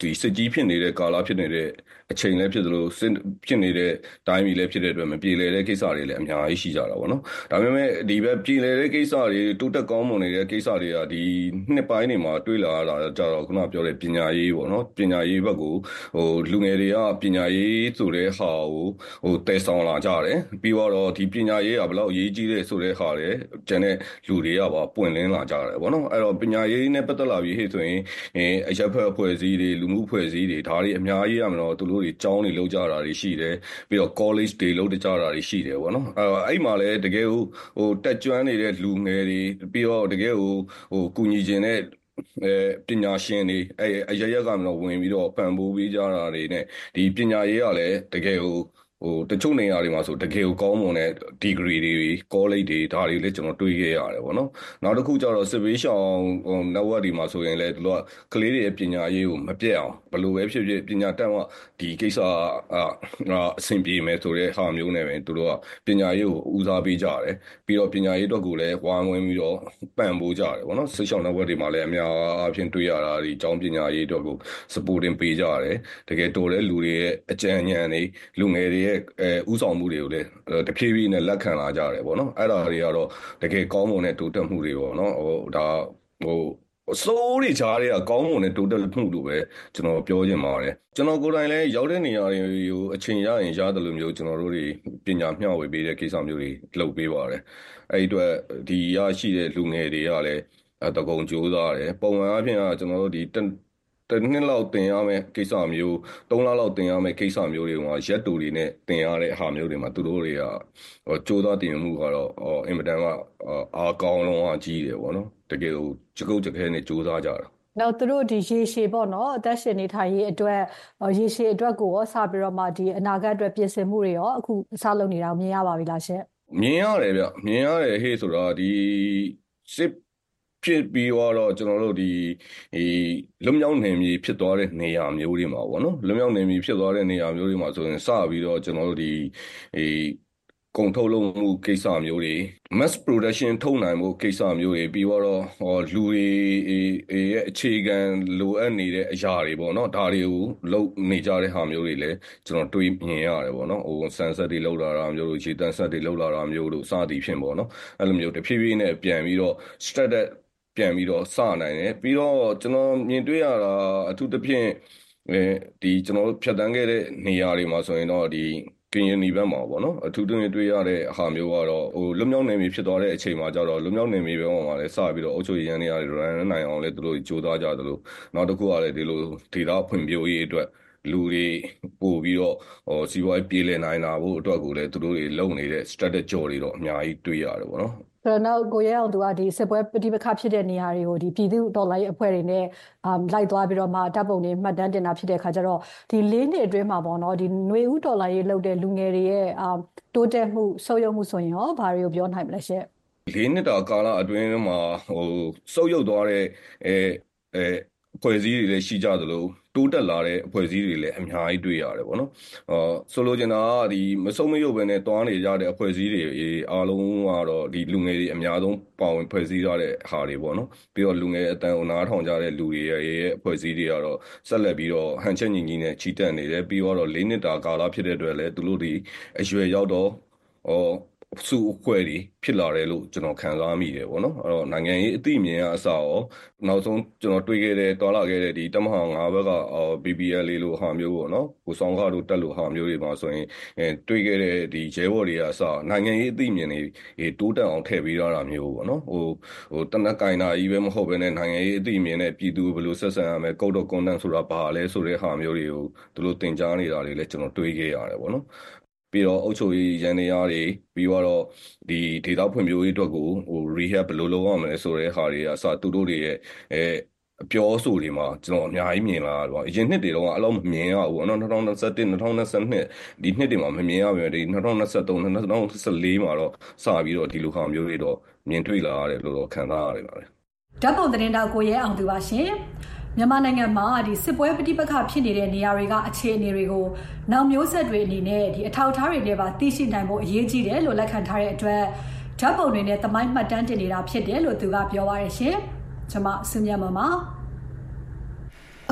ဒီစစ်ကြီးဖြစ်နေတဲ့ကာလဖြစ်နေတဲ့အချိန်လည်းဖြစ်သလိုဖြစ်နေတဲ့တိုင်းပြည်လည်းဖြစ်တဲ့အတွက်မပြေလည်တဲ့ကိစ္စတွေလည်းအများကြီးရှိကြတာပေါ့နော်ဒါပေမဲ့ဒီဘက်ပြေလည်တဲ့ကိစ္စတွေတိုးတက်ကောင်းမွန်နေတဲ့ကိစ္စတွေကဒီနှစ်ပိုင်းတွေမှာတွေ့လာရတာကြတော့ခုနပြောတဲ့ပညာရေးပေါ့နော်ပညာရေးဘက်ကိုလူငယ်တွေကပညာရေးဆိုတဲ့ဟာကိုတည်ဆောင်လာကြတယ်ပြီးတော့ဒီပညာရေးကဘယ်လောက်အရေးကြီးလဲဆိုတဲ့ဟာတွေကျန်တဲ့လူတွေကပါပွင့်လင်းလာကြတယ်ပေါ့နော်အဲ့တော့ပညာရေးနဲ့ပတ်သက်လာပြီးဟဲ့ဆိုရင်အရပ်ဘက်အဖွဲ့အစည်းတွေလူမှုအဖွဲ့အစည်းတွေဒါတွေအများကြီးရမလို့သူတို့တွေကျောင်းတွေလုပ်ကြတာတွေရှိတယ်ပြီးတော့ college တွေလုပ်ကြတာတွေရှိတယ်ပေါ့နော်အဲ့မှာလည်းတကယ်တက်ကျွမ်းနေတဲ့လူငယ်တွေပြီးတော့တကယ်ကူညီခြင်းတဲ့ပညာရှင်တွေအရရက်ကမလို့ဝင်ပြီးတော့ပံ့ပိုးပေးကြတာတွေနဲ့ဒီပညာရေးကလည်းတကယ်တချို့နေရာတွေမှာဆိုတကယ်ကိုကောင်းမွန်တဲ့ degree တွေ college တွေဒါတွေလည်းကျွန်တော်တွေ့ခဲ့ရတယ်ပေါ့နော်နောက်တစ်ခုကျတော့စစ်ဘေးရှောင် network တွေမှာဆိုရင်လည်းသူတို့ကကလေးတွေရဲ့ပညာရေးကိုမပြတ်အောင်ဘယ်လိုပဲဖြစ်ဖြစ်ပညာတတ်မှဒီကိစ္စအဆင်ပြေမယ်ဆိုတဲ့ဟာမျိုးနဲ့ပဲသူတို့ကပညာရေးကိုဦးစားပေးကြတယ်ပြီးတော့ပညာရေးအတွက်ကိုလည်းဝိုင်းဝန်းပြီးတော့ပံ့ပိုးကြတယ်ပေါ့နော်စစ်ရှောင် network တွေမှာလည်းအများအားဖြင့်တွေ့ရတာဒီကျောင်းပညာရေးအတွက်ကို supporting ပေးကြတယ်တကယ်တော်တဲ့လူတွေရဲ့အကြံဉာဏ်တွေလူငယ်တွေဥဆောင်မှုတွေကိုလည်းတဖြည်းဖြည်းနဲ့လက်ခံလာကြတယ်ပေါ့နော်အဲ့ဒါတွေကတော့တကယ်ကောင်းမွန်တဲ့တိုးတက်မှုတွေပေါ့နော်ဒါစိုးတွေကြားတွေကကောင်းမွန်တဲ့တိုးတက်မှုလို့ပဲကျွန်တော်ပြောချင်ပါတယ်ကျွန်တော်ကိုယ်တိုင်လည်းရောက်တဲ့နေရာတွေကိုအချိန်ရရင်ရတယ်လို့မျိုးကျွန်တော်တို့တွေပညာမျှဝေပေးတဲ့ကိစ္စမျိုးတွေလုပ်ပေးပါတယ်အဲ့ဒီအတွက်ဒီရရှိတဲ့လူငယ်တွေကလည်းတကုံကြိုးစားတယ်ပုံမှန်အားဖြင့်ကကျွန်တော်တို့ဒီတစ်နှစ်လောက်တင်ရမယ့်ကိစ္စမျိုး3လလောက်တင်ရမယ့်ကိစ္စမျိုးတွေကရက်တူတွေနဲ့တင်ရတဲ့ဟာမျိုးတွေမှာသူတို့တွေကကြိုးစားတင်မှုကတော့အင်မတန်ကအားကောင်းလုံးအကြီးတယ်ပေါ့နော်တကယ်ကိုကြကုတ်ကြခဲနဲ့ကြိုးစားကြတာနောက်သူတို့ဒီရေရှည်ပေါ့နော်အသက်ရှင်နေထိုင်ရေးအတွက်ရေရှည်အတွက်ကိုရောစပြီးတော့မှဒီအနာဂတ်အတွက်ပြင်ဆင်မှုတွေရောအခုစလုပ်နေတာမြင်ရပါပြီလားရှင်မြင်ရတယ်ဗျမြင်ရတယ်ဟေ့ဆိုတာဒီစစ်ဖြစ်ပြီးတော့ကျွန်တော်တို့ဒီလွတ်မြောက်နေမည်ဖြစ်သွားတဲ့နေရာမျိုးတွေမှာပေါ့နော်လွတ်မြောက်နေမည်ဖြစ်သွားတဲ့နေရာမျိုးတွေမှာဆိုရင်စပြီးတော့ကျွန်တော်တို့ဒီကုန်ထုတ်လုပ်မှုကိစ္စမျိုးတွေ mass production ထုတ်နိုင်မှုကိစ္စမျိုးတွေပြီးတော့လူတွေရဲ့အခြေခံလိုအပ်နေတဲ့အရာတွေပေါ့နော်ဒါတွေကိုလုပ်နေကြတဲ့ဟာမျိုးတွေလည်းကျွန်တော်တွေးမြင်ရတယ်ပေါ့နော်ဆန်ဆက်တွေလောက်လာတာမျိုးတို့ရေတန်းဆက်တွေလောက်လာတာမျိုးတို့စသည်ဖြင့်ပေါ့နော်အဲ့လိုမျိုးတဖြည်းဖြည်းနဲ့ပြန်ပြီးတော့ startedပြန်ပြီးတော့စနိုင်တယ်ပြီးတော့ကျွန်တော်မြင်တွေ့ရတာအထူးသဖြင့်ဒီကျွန်တော်ဖြတ်တန်းခဲ့တဲ့နေရာတွေမှာဆိုရင်တော့ဒီကရင်နီဘက်မှာပေါ့နော်အထူးတွေ့ရတဲ့ဟာမျိုးကတော့လွတ်မြောက်နေပြီဖြစ်သွားတဲ့အချိန်မှာကျတော့လွတ်မြောက်နေပြီဘက်မှာလည်းစပြီးတော့အုပ်ချုပ်ရေးရန်တွေရနိုင်အောင်လည်းသူတို့ကြိုးစားကြတယ်လို့နောက်တစ်ခုကလည်းဒီလိုဒေသဖွံ့ဖြိုးရေးအတွက်လူတွေပို့ပြီးတော့စီးပွားရေးပြည်လည်နိုင်တာဖို့အတွက်ကိုလည်းသူတို့တွေလုပ်နေတဲ့ strategy တွေတော့အများကြီးတွေ့ရတယ်ပေါ့နော်ဆိုတော့နောက်ကိုရဲအောင်သူကဒီစစ်ပွဲပဋိပက္ခဖြစ်တဲ့နေရာတွေကိုဒီပြည်သူတော်လှန်ရေးအဖွဲ့တွေနဲ့လိုက်သွားပြီးတော့မှတပ်ပုံတွေမှတ်တမ်းတင်တာဖြစ်တဲ့အခါကျတော့ဒီ၄နှစ်အတွင်းမှာပေါ့နော်ဒီຫນွေဦးတော်လှန်ရေးလုပ်တဲ့လူငယ်တွေရဲ့တိုးတက်မှုဆုတ်ယုတ်မှုဆိုရင်ရောဘာတွေကိုပြောနိုင်မလဲရှင့်၄နှစ်တာကာလအတွင်းမှာဆုတ်ယုတ်သွားတဲ့အဖွဲ့အစည်းတွေလည်းရှိကြသလိုတိုးတက်လာတဲ့အဖွဲ့အစည်းတွေလည်းအများကြီးတွေ့ရတယ်ပေါ့နော်ဆိုလိုချင်တာကဒီမဆုံးမရုပ်ပဲနဲ့တွားနေကြတဲ့အဖွဲ့အစည်းတွေအားလုံးကတော့ဒီလူငယ်တွေအများဆုံးပါဝင်ဖွဲ့စည်းကြတဲ့ဟာတွေပေါ့နော်ပြီးတော့လူငယ်အတန်းအနားထောင်ကြတဲ့လူတွေရဲ့အဖွဲ့အစည်းတွေကတော့ဆက်လက်ပြီးတော့ဟန်ချက်ညီညီနဲ့ချီတက်နေတယ်ပြီးတော့၄နှစ်တာကာလဖြစ်တဲ့အတွက်လည်းသူတို့ဒီအရွယ်ရောက်တော့စုအဖွဲ့တွေဖြစ်လာတယ်လို့ကျွန်တော်ခံစားမိတယ်ပေါ့နော်အဲ့တော့နိုင်ငံရေးအသိအမြင်ကအစရောနောက်ဆုံးကျွန်တော်တွေ့ခဲ့တဲ့တွာလာခဲ့တဲ့ဒီတမဟာ9ဘက်ကBBL လို့ဟာမျိုးပေါ့နော်ကိုဆောင်ခါတို့တက်လို့ဟာမျိုးတွေမှာဆိုရင်တွေ့ခဲ့တဲ့ဒီရဲဘော်တွေကအစနိုင်ငံရေးအသိအမြင်တွေတိုးတက်အောင်ထည့်ပေးတာမျိုးပေါ့နော်တနက်ကင်တာကြီးပဲမဟုတ်ဘဲနဲ့နိုင်ငံရေးအသိအမြင်နဲ့ပြည်သူဘယ်လိုဆက်ဆံရမလဲ Code of Conduct ဆိုတာဘာလဲဆိုတဲ့ဟာမျိုးတွေကိုသူတို့သင်ကြားနေတာတွေလည်းကျွန်တော်တွေ့ခဲ့ရတယ်ပေါ့နော်ပြီးတော့အုပ်ချုပ်ရေးရန်တရားတွေပြီးတော့ဒီဒေသဖွံ့ဖြိုးရေးအတွက်ကိုrehab ဘယ်လိုလုပ်ရမလဲဆိုတဲ့ဟာတွေအစသူတို့တွေရဲ့အပြောဆိုတွေမှာကျွန်တော်အများကြီးမြင်လာတော့အရင်နှစ်တွေတော့အဲ့လိုမမြင်ရဘူးနော်2021 2022ဒီနှစ်တွေမှာမမြင်ရပါဘူးဒီ2023 2024မှာတော့စပြီးတော့ဒီလိုဟာမျိုးတွေတော့မြင်တွေ့လာရတယ်လို့တော့ခံစားရတယ်ပါပဲဓာတ်ပုံသတင်းတောက်ကိုရဲအောင်သူပါရှင်မြန်မာနိုင်ငံမှာဒီစစ်ပွဲပဋိပက္ခဖြစ်နေတဲ့နေရာတွေကအခြေအနေတွေကိုနောက်မျိုးဆက်တွေအနေနဲ့ဒီအထောက်အထားတွေနဲ့ပါသိရှိနိုင်ဖို့အရေးကြီးတယ်လို့လက်ခံထားတဲ့အတွက်ဓာတ်ပုံတွေနဲ့သမိုင်းမှတ်တမ်းတင်နေတာဖြစ်တယ်လို့သူကပြောပါရရှင်ကျွန်မစုမြတ်မမအ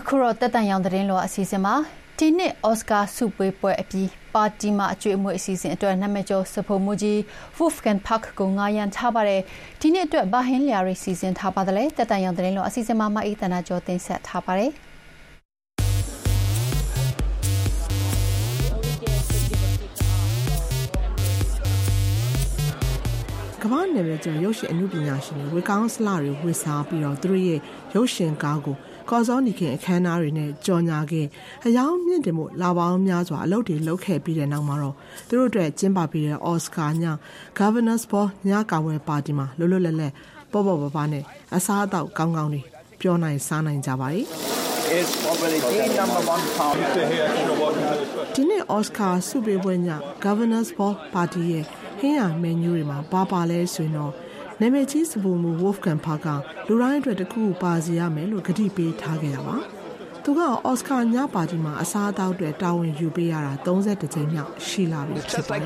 ခုတော့တက်တန်ရောင်သတင်းလောအစီအစဉ်မှာဒီနှစ်အော်စကာဆုပေးပွဲအပြီးပါတီမှာအကျွေးအမွေအစီအစဉ်အတွက်နာမည်ကျော်စဖိုမူကြီး Wolfgang Puck ကိုငါရန်ထားပါတယ်ဒီနှစ်အတွက်ဘာဟင်းလျာရီစီစဉ်ထားပါတယ်တက်တန်ရောင်သတင်းလောအစီအစဉ်မှာမအေးတနာကျော်တင်ဆက်ထားပါတယ်ကမ္ဘာနယ်ပယ်ကျော်ရုပ်ရှင်အမှုပညာရှင်တွေဝေကောင်းစလာတွေဝေစားပြီးတော့သူတို့ရဲ့ရုပ်ရှင်ကားကိုကော်စောနီခင်အခမ်းအနားတွေနဲ့ကြော်ညာခဲ့အယောင်မြင့်တင်မှုလာပေါင်းများစွာအလုပ်တွေလုပ်ခဲ့ပြီးတဲ့နောက်မှာတော့သူတို့အတွက်ကျင်းပပြီးတဲ့အော်စကာည Governors Ball ညကာဝယ်ပါတီမှာလွတ်လွတ်လပ်လပ်ပေါ့ပေါ့ပါပါနဲ့အစားအသောက်ကောင်းကောင်းတွေပြောနိုင်စားနိုင်ကြပါ၏ဒီနေ့အော်စကာဆုပေးပွဲည Governors Ball ပါတီရဲ့ဟင်းရမန်နူးတွေမှာပါလဲဆိုရင်တော့နာမည်ကြီးစပုံမူ Wolfgang Puck ကလူတိုင်းအတွက်တခုပါစီရမယ်လို့ကတိပေးထားခဲ့တာပါသူကအော်စကာညပါတီမှာအစားအသောက်တွေတာဝန်ယူပေးရတာ31ကြိမ်မြောက်ရှိလာပြီဖြစ်ပါတယ်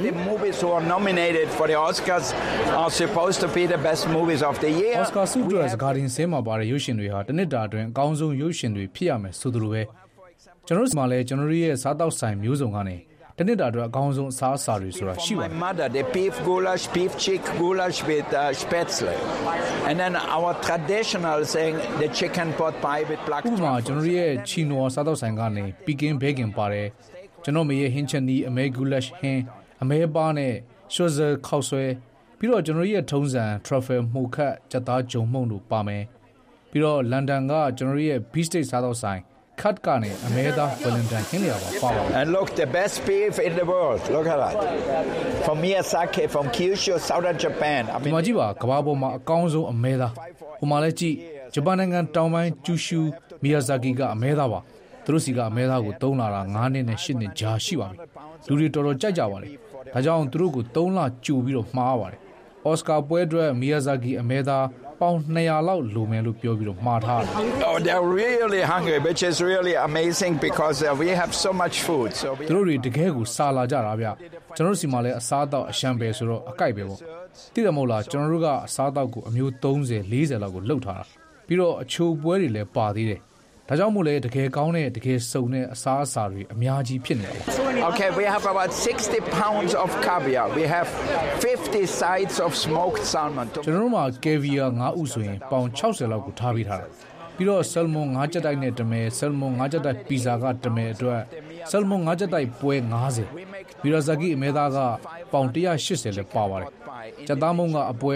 Oscar ဆုအတွက်စကားတင်ဆဲမှာပါတဲ့ရုပ်ရှင်တွေဟာတစ်နှစ်တာအတွင်းအကောင်းဆုံးရုပ်ရှင်တွေဖြစ်ရမယ်ဆိုသလိုပဲကျွန်တော်တို့မှာလည်းကျွန်တော်ရဲ့စားတောက်ဆိုင်မျိုးစုံကနေတနစ်တာအတွက်အကောင်းဆုံးအစားအစာတွေဆိုတာရှိပါတယ် The beef goulash, beef chick goulash with spätzle. And then our traditional thing, the chicken pot pie with black truffle. ဥပမာကျွန်တော်ရဲ့ချီနိုစားတောက်ဆိုင်ကနေပီကင်းဘေးကင်ပါတယ်ကျွန်တော်မရဲ့ဟင်းချက်နီးအမဲ goulash ဟင်းအမဲပါနဲ့ရှော့ဇာခောက်ဆွဲပြီးတော့ကျွန်တော်ရဲ့ထုံးစံ truffle မှုခတ်ကြက်သားဂျုံမှုန့်တို့ပါမယ်ပြီးတော့လန်ဒန်ကကျွန်တော်ရဲ့ beef steak စားတောက်ဆိုင်cut ကနေအမဲသား Valentine ဟင်းလျာပါပါ And look, the best beef in the world. Look at that. From Miyazaki, from Kyushu, southern Japan. ဒီမှာကြည့်ပါကမ္ဘာပေါ်မှာအကောင်းဆုံးအမဲသားဟိုမှာလည်းကြည့်ဂျပန်နိုင်ငံတောင်ပိုင်းကျူရှူ Miyazaki ကအမဲသားပါသူတို့စီကအမဲသားကိုသုံးလာတာ9နှစ်နဲ့10နှစ်ကြာရှိပါပြီလူတွေတော်တော်ကြိုက်ကြပါတယ်ဒါကြောင့်သူတို့ကို3လကြိုပြီးတော့မှားပါတယ်အော်စကာပွဲအတွက် Miyazaki အမဲသားပေါင်200လောက်လိုမယ်လို့ပြောပြီးတော့မှားထားတယ် Oh, they're really hungry, which is really amazing because we have so much food. So သူတို့တွေတကယ်ကိုစားလာကြတာဗျကျွန်တော်တို့စီမှာလည်းအစားအသောက်အရှံပဲဆိုတော့အကြိုက်ပဲပေါ့သိတယ်မဟုတ်လားကျွန်တော်တို့ကအစားအသောက်ကိုအမျိုး30 40လောက်ကိုလှုပ်ထားတာပြီးတော့အချိုပွဲတွေလည်းပါသေးတယ်ဒါကြောင့်မို့လဲတကယ်ကောင်းတဲ့တကယ်စုံတဲ့အစားအစာတွေအများကြီးဖြစ်နေတယ် Okay, we have about 60 pounds of caviar. We have 50 sides of smoked salmon. ကျွန်တော်တို့မှာ caviar 9ဥဆိုရင်ပေါင်60လောက်ကိုထားပေးထားတာပြီးတော့ salmon 9ကြက်တိုက်နဲ့တမဲ salmon 9ကြက်တိုက် pizza ကတမဲအတွက် salmon 9ကြက်တိုက်ပွဲ90ပြီးတော့ Zaki အမဲသားကပေါင်180လည်းပါပါတယ်ကြက်သားမုံကအပွဲ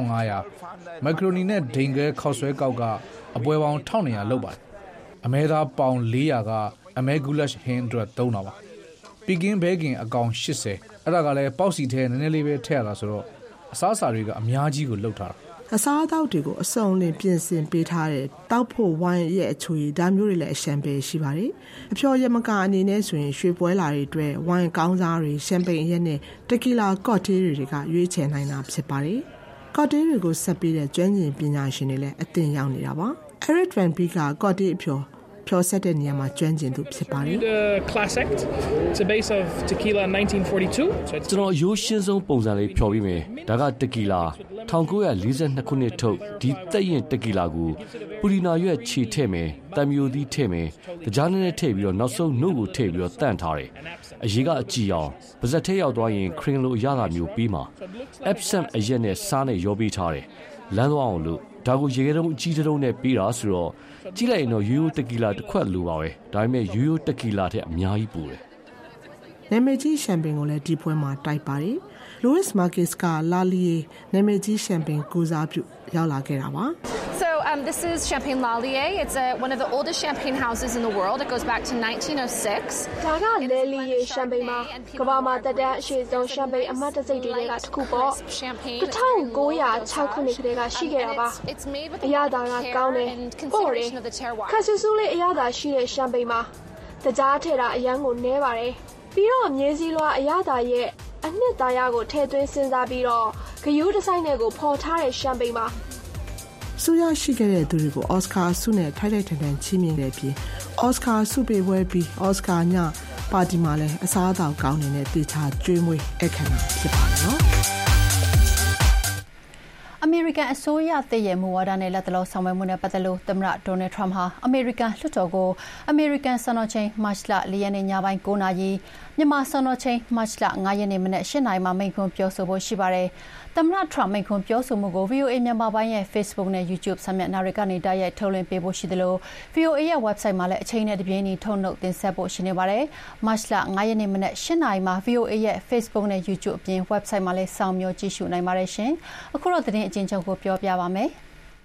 1500 macaroni နဲ့ဒိန်ခဲခောက်ဆွဲကောက်ကအပွဲပေါင်း1200လောက်ပါတယ်အမဲသားပေါင်400ကအမဲ goulash ဟင်းအတွက်သုံးတာပါပီကင်းဘဲကင်အကောင်80အဲ့ဒါကလည်းပေါက်စီထဲနည်းနည်းလေးပဲထည့်ရတာဆိုတော့အစားအစာတွေကအများကြီးကိုလှုပ်ထားတာအစားအသောက်တွေကိုအစုံလင်ပြင်ဆင်ပေးထားတဲ့တောက်ဖို့ဝိုင်းရဲ့အချွေဒါမျိုးတွေလည်းအရှံပဲရှိပါတယ်အဖျော်ရမကအနေနဲ့ဆိုရင်ရွှေပွဲလာတွေအတွက်ဝိုင်းကောင်းစားတွေရှမ်ပိန်ရက်နဲ့တက်ကီလာကော့တေးတွေကရွေးချယ်နိုင်တာဖြစ်ပါတယ်ကော့တေးတွေကိုဆက်ပြီးတဲ့ကျွမ်းကျင်ပညာရှင်တွေလည်းအသင်ရောက်နေတာပါ Eric Van Beek ကကော့တေးအဖျော်ဆက်တဲ့နေရာမှာကျွမ်းကျင်သူဖြစ်ပါတယ် Classic It's a base of tequila 1942 ကျွန်တော်ရိုးရှင်းဆုံးပုံစံလေးဖြော်ပြီးမယ်ဒါကတက်ကီလာ1942ခုနှစ်ထုတ်ဒီတက်ရင်တက်ကီလာကိုပူရီနာရွက်ခြေထည့်မယ်တံမျိုးသီးထည့်မယ်ကြားနဲ့ထည့်ပြီးတော့နောက်ဆုံးနှုတ်ကိုထည့်ပြီးတော့တန့်ထားတယ်အရေးကအကြည့်အောင်ပါဇက်ထဲရောက်သွားရင်ခရင်လိုအရသာမျိုးပြီးမှာ absent အရက်နဲ့စားနဲ့ရောပေးထားတယ်လမ်းသွားအောင်လို့ဒါကိုရေခဲတုံးအကြီးတုံးနဲ့ပြီးတာဆိုတော့ကြည့်လိုက်ရင်တော့ရိုးရိုးတက်ကီလာတစ်ခွက်လိုပါပဲဒါပေမဲ့ရိုးရိုးတက်ကီလာထက်အများကြီးပိုတယ်နာမည်ကြီးရှမ်ပိန်ကိုလည်းဒီပွဲမှာတိုက်ပါတယ် Louis Marquez ကလာလီနာမည်ကြီးရှမ်ပိန်ကိုစားပြုရောက်လာခဲ့တာပါ So this is Champagne Lallier. It's one of the oldest champagne houses in the world. It goes back to 1906. ဒါကလဲလီယေရှမ်ပိန်မှာကမ္ဘာမှာတက်တဲ့အရှိဆုံးရှမ်ပိန်အမတ်တစိတ်တွေကတစ်ခုပေါ့1906ခုနှစ်ကတည်းကရှိခဲ့တာပါအရသာကကောင်းတယ်ပို့တယ်ခက်ဆူဆူလေးအရသာရှိတဲ့ရှမ်ပိန်မှာတကြားထဲတာအရန်ကိုနဲပါတယ်ပြီးတော့မြေစည်းလွှာအရသာရဲ့အနှစ်သာရကိုထည့်သွင်းစဉ်းစားပြီးတော့ဂယိုးဒီဇိုင်းတွေကိုဖော်ထားတဲ့ရှမ်ပိန်မှာဆူရရှိခဲ့တဲ့သူတွေကိုအော်စကာဆုနဲ့ထိုက်ထိုက်တန်တန်ချီးမြှင့်ခဲ့ပြီးအော်စကာဆုပေးပွဲပြီးအော်စကာညပါတီမှာလည်းအစားအသောက်ကောင်းနေတဲ့တေချာကျွေးမွေးအခမ်းအနားဖြစ်ပါတယ်နော်အမေရိကန်အစိုးရသစ်ရဲ့မူဝါဒနဲ့လက်တလောဆောင်ရွက်မှုနဲ့ပတ်သက်လို့သမ္မတဒေါ်နယ်ထရမ့်ဟာအမေရိကန်လွှတ်တော်ကိုအမေရိကန်စံတော်ချိန်မတ်လ4 ရက်နေ့ညပိုင်း9 နာရီမြန်မာစံတော်ချိန်မတ်လ5 ရက်နေ့မနက်8 နာရီမှာမိန့်ခွန်းပြောဆိုဖို့ရှိပါတယ်။သမ္မတထရမ့်မိန့်ခွန်းပြောဆိုမှုကို VOA မြန်မာပိုင်းရဲ့ Facebook နဲ့ YouTube စာမျက်နှာတွေကနေတိုက်ရိုက်ထုတ်လွှင့်ပေးဖို့ရှိသလို VOA ရဲ့ website မှာလည်းအချိန်နဲ့တပြေးညီထုတ်နှုတ်တင်ဆက်ဖို့ရှိနေပါတယ်။မတ်လ5 ရက်နေ့မနက်8 နာရီမှာ VOA ရဲ့ Facebook နဲ့ YouTube အပြင် website မှာလည်းစောင့်မျှော်ကြည့်ရှုနိုင်ပါတယ်ရှင်။အခုတော့သတင်းအကျဉ်းချုပ်ကိုပြောပြပါမယ်။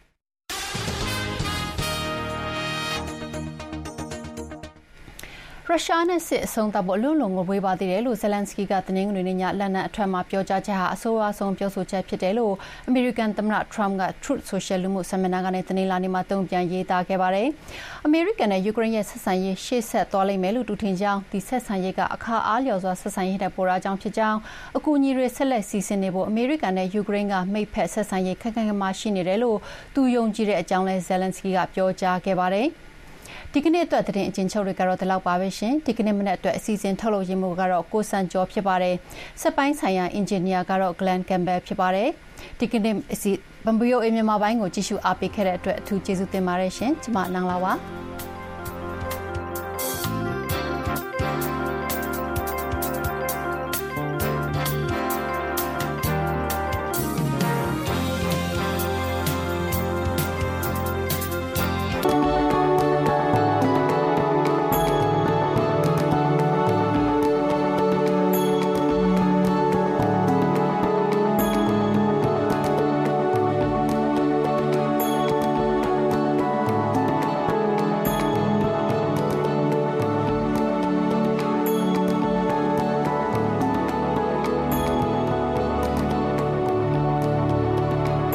ရုရှားနဲ့စစ်အဆုံးသတ်ဖို့အလွန်လုံငွေပါသေးတယ်လို့ဇယ်လန်စကီကတနင်္ဂနွေနေ့ညလက်နက်အထွက်မှာပြောကြားချက်ဟာအဆိုးအဆုံးပြောဆိုချက်ဖြစ်တယ်လို့အမေရိကန်သမ္မတထရမ့်က Truth Social လူမှုစာမျက်နှာကနေတနင်္လာနေ့မှာတုံ့ပြန်ရေးသားခဲ့ပါတယ်။အမေရိကန်နဲ့ယူကရိန်းရဲ့ဆက်ဆံရေးရှေ့ဆက်သွားလိမ့်မယ်လို့တူထင်ကြောင်းဒီဆက်ဆံရေးကအခါအားလျော်စွာဆက်ဆံရေးတဲ့ပေါ်ရာကြောင့်ဖြစ်ကြောင်းအကူအညီတွေဆက်လက်စီစဉ်နေဖို့အမေရိကန်နဲ့ယူကရိန်းကမိတ်ဖက်ဆက်ဆံရေးခိုင်ခိုင်မာမာရှိနေတယ်လို့သူယုံကြည်တဲ့အကြောင်းလဲဇယ်လန်စကီကပြောကြားခဲ့ပါတယ်။ဒီကနေ့အတွက်သတင်းအကျဉ်းချုပ်တွေကတော့ဒီလောက်ပါပဲရှင်ဒီကနေ့မနေ့အတွက်အစီအစဉ်ထုတ်လုပ်ရင်းမှုကတော့ကိုစံကျော်ဖြစ်ပါတယ်စက်ပိုင်းဆိုင်ရာအင်ဂျင်နီယာကတော့ Glenn Campbell ဖြစ်ပါတယ်ဒီကနေ့ဗီအိုအေမြန်မာပိုင်းကိုကြည့်ရှုအားပေးခဲ့တဲ့အတွက်အထူးကျေးဇူးတင်ပါတယ်ရှင်ကျွန်မနန်းလာပါ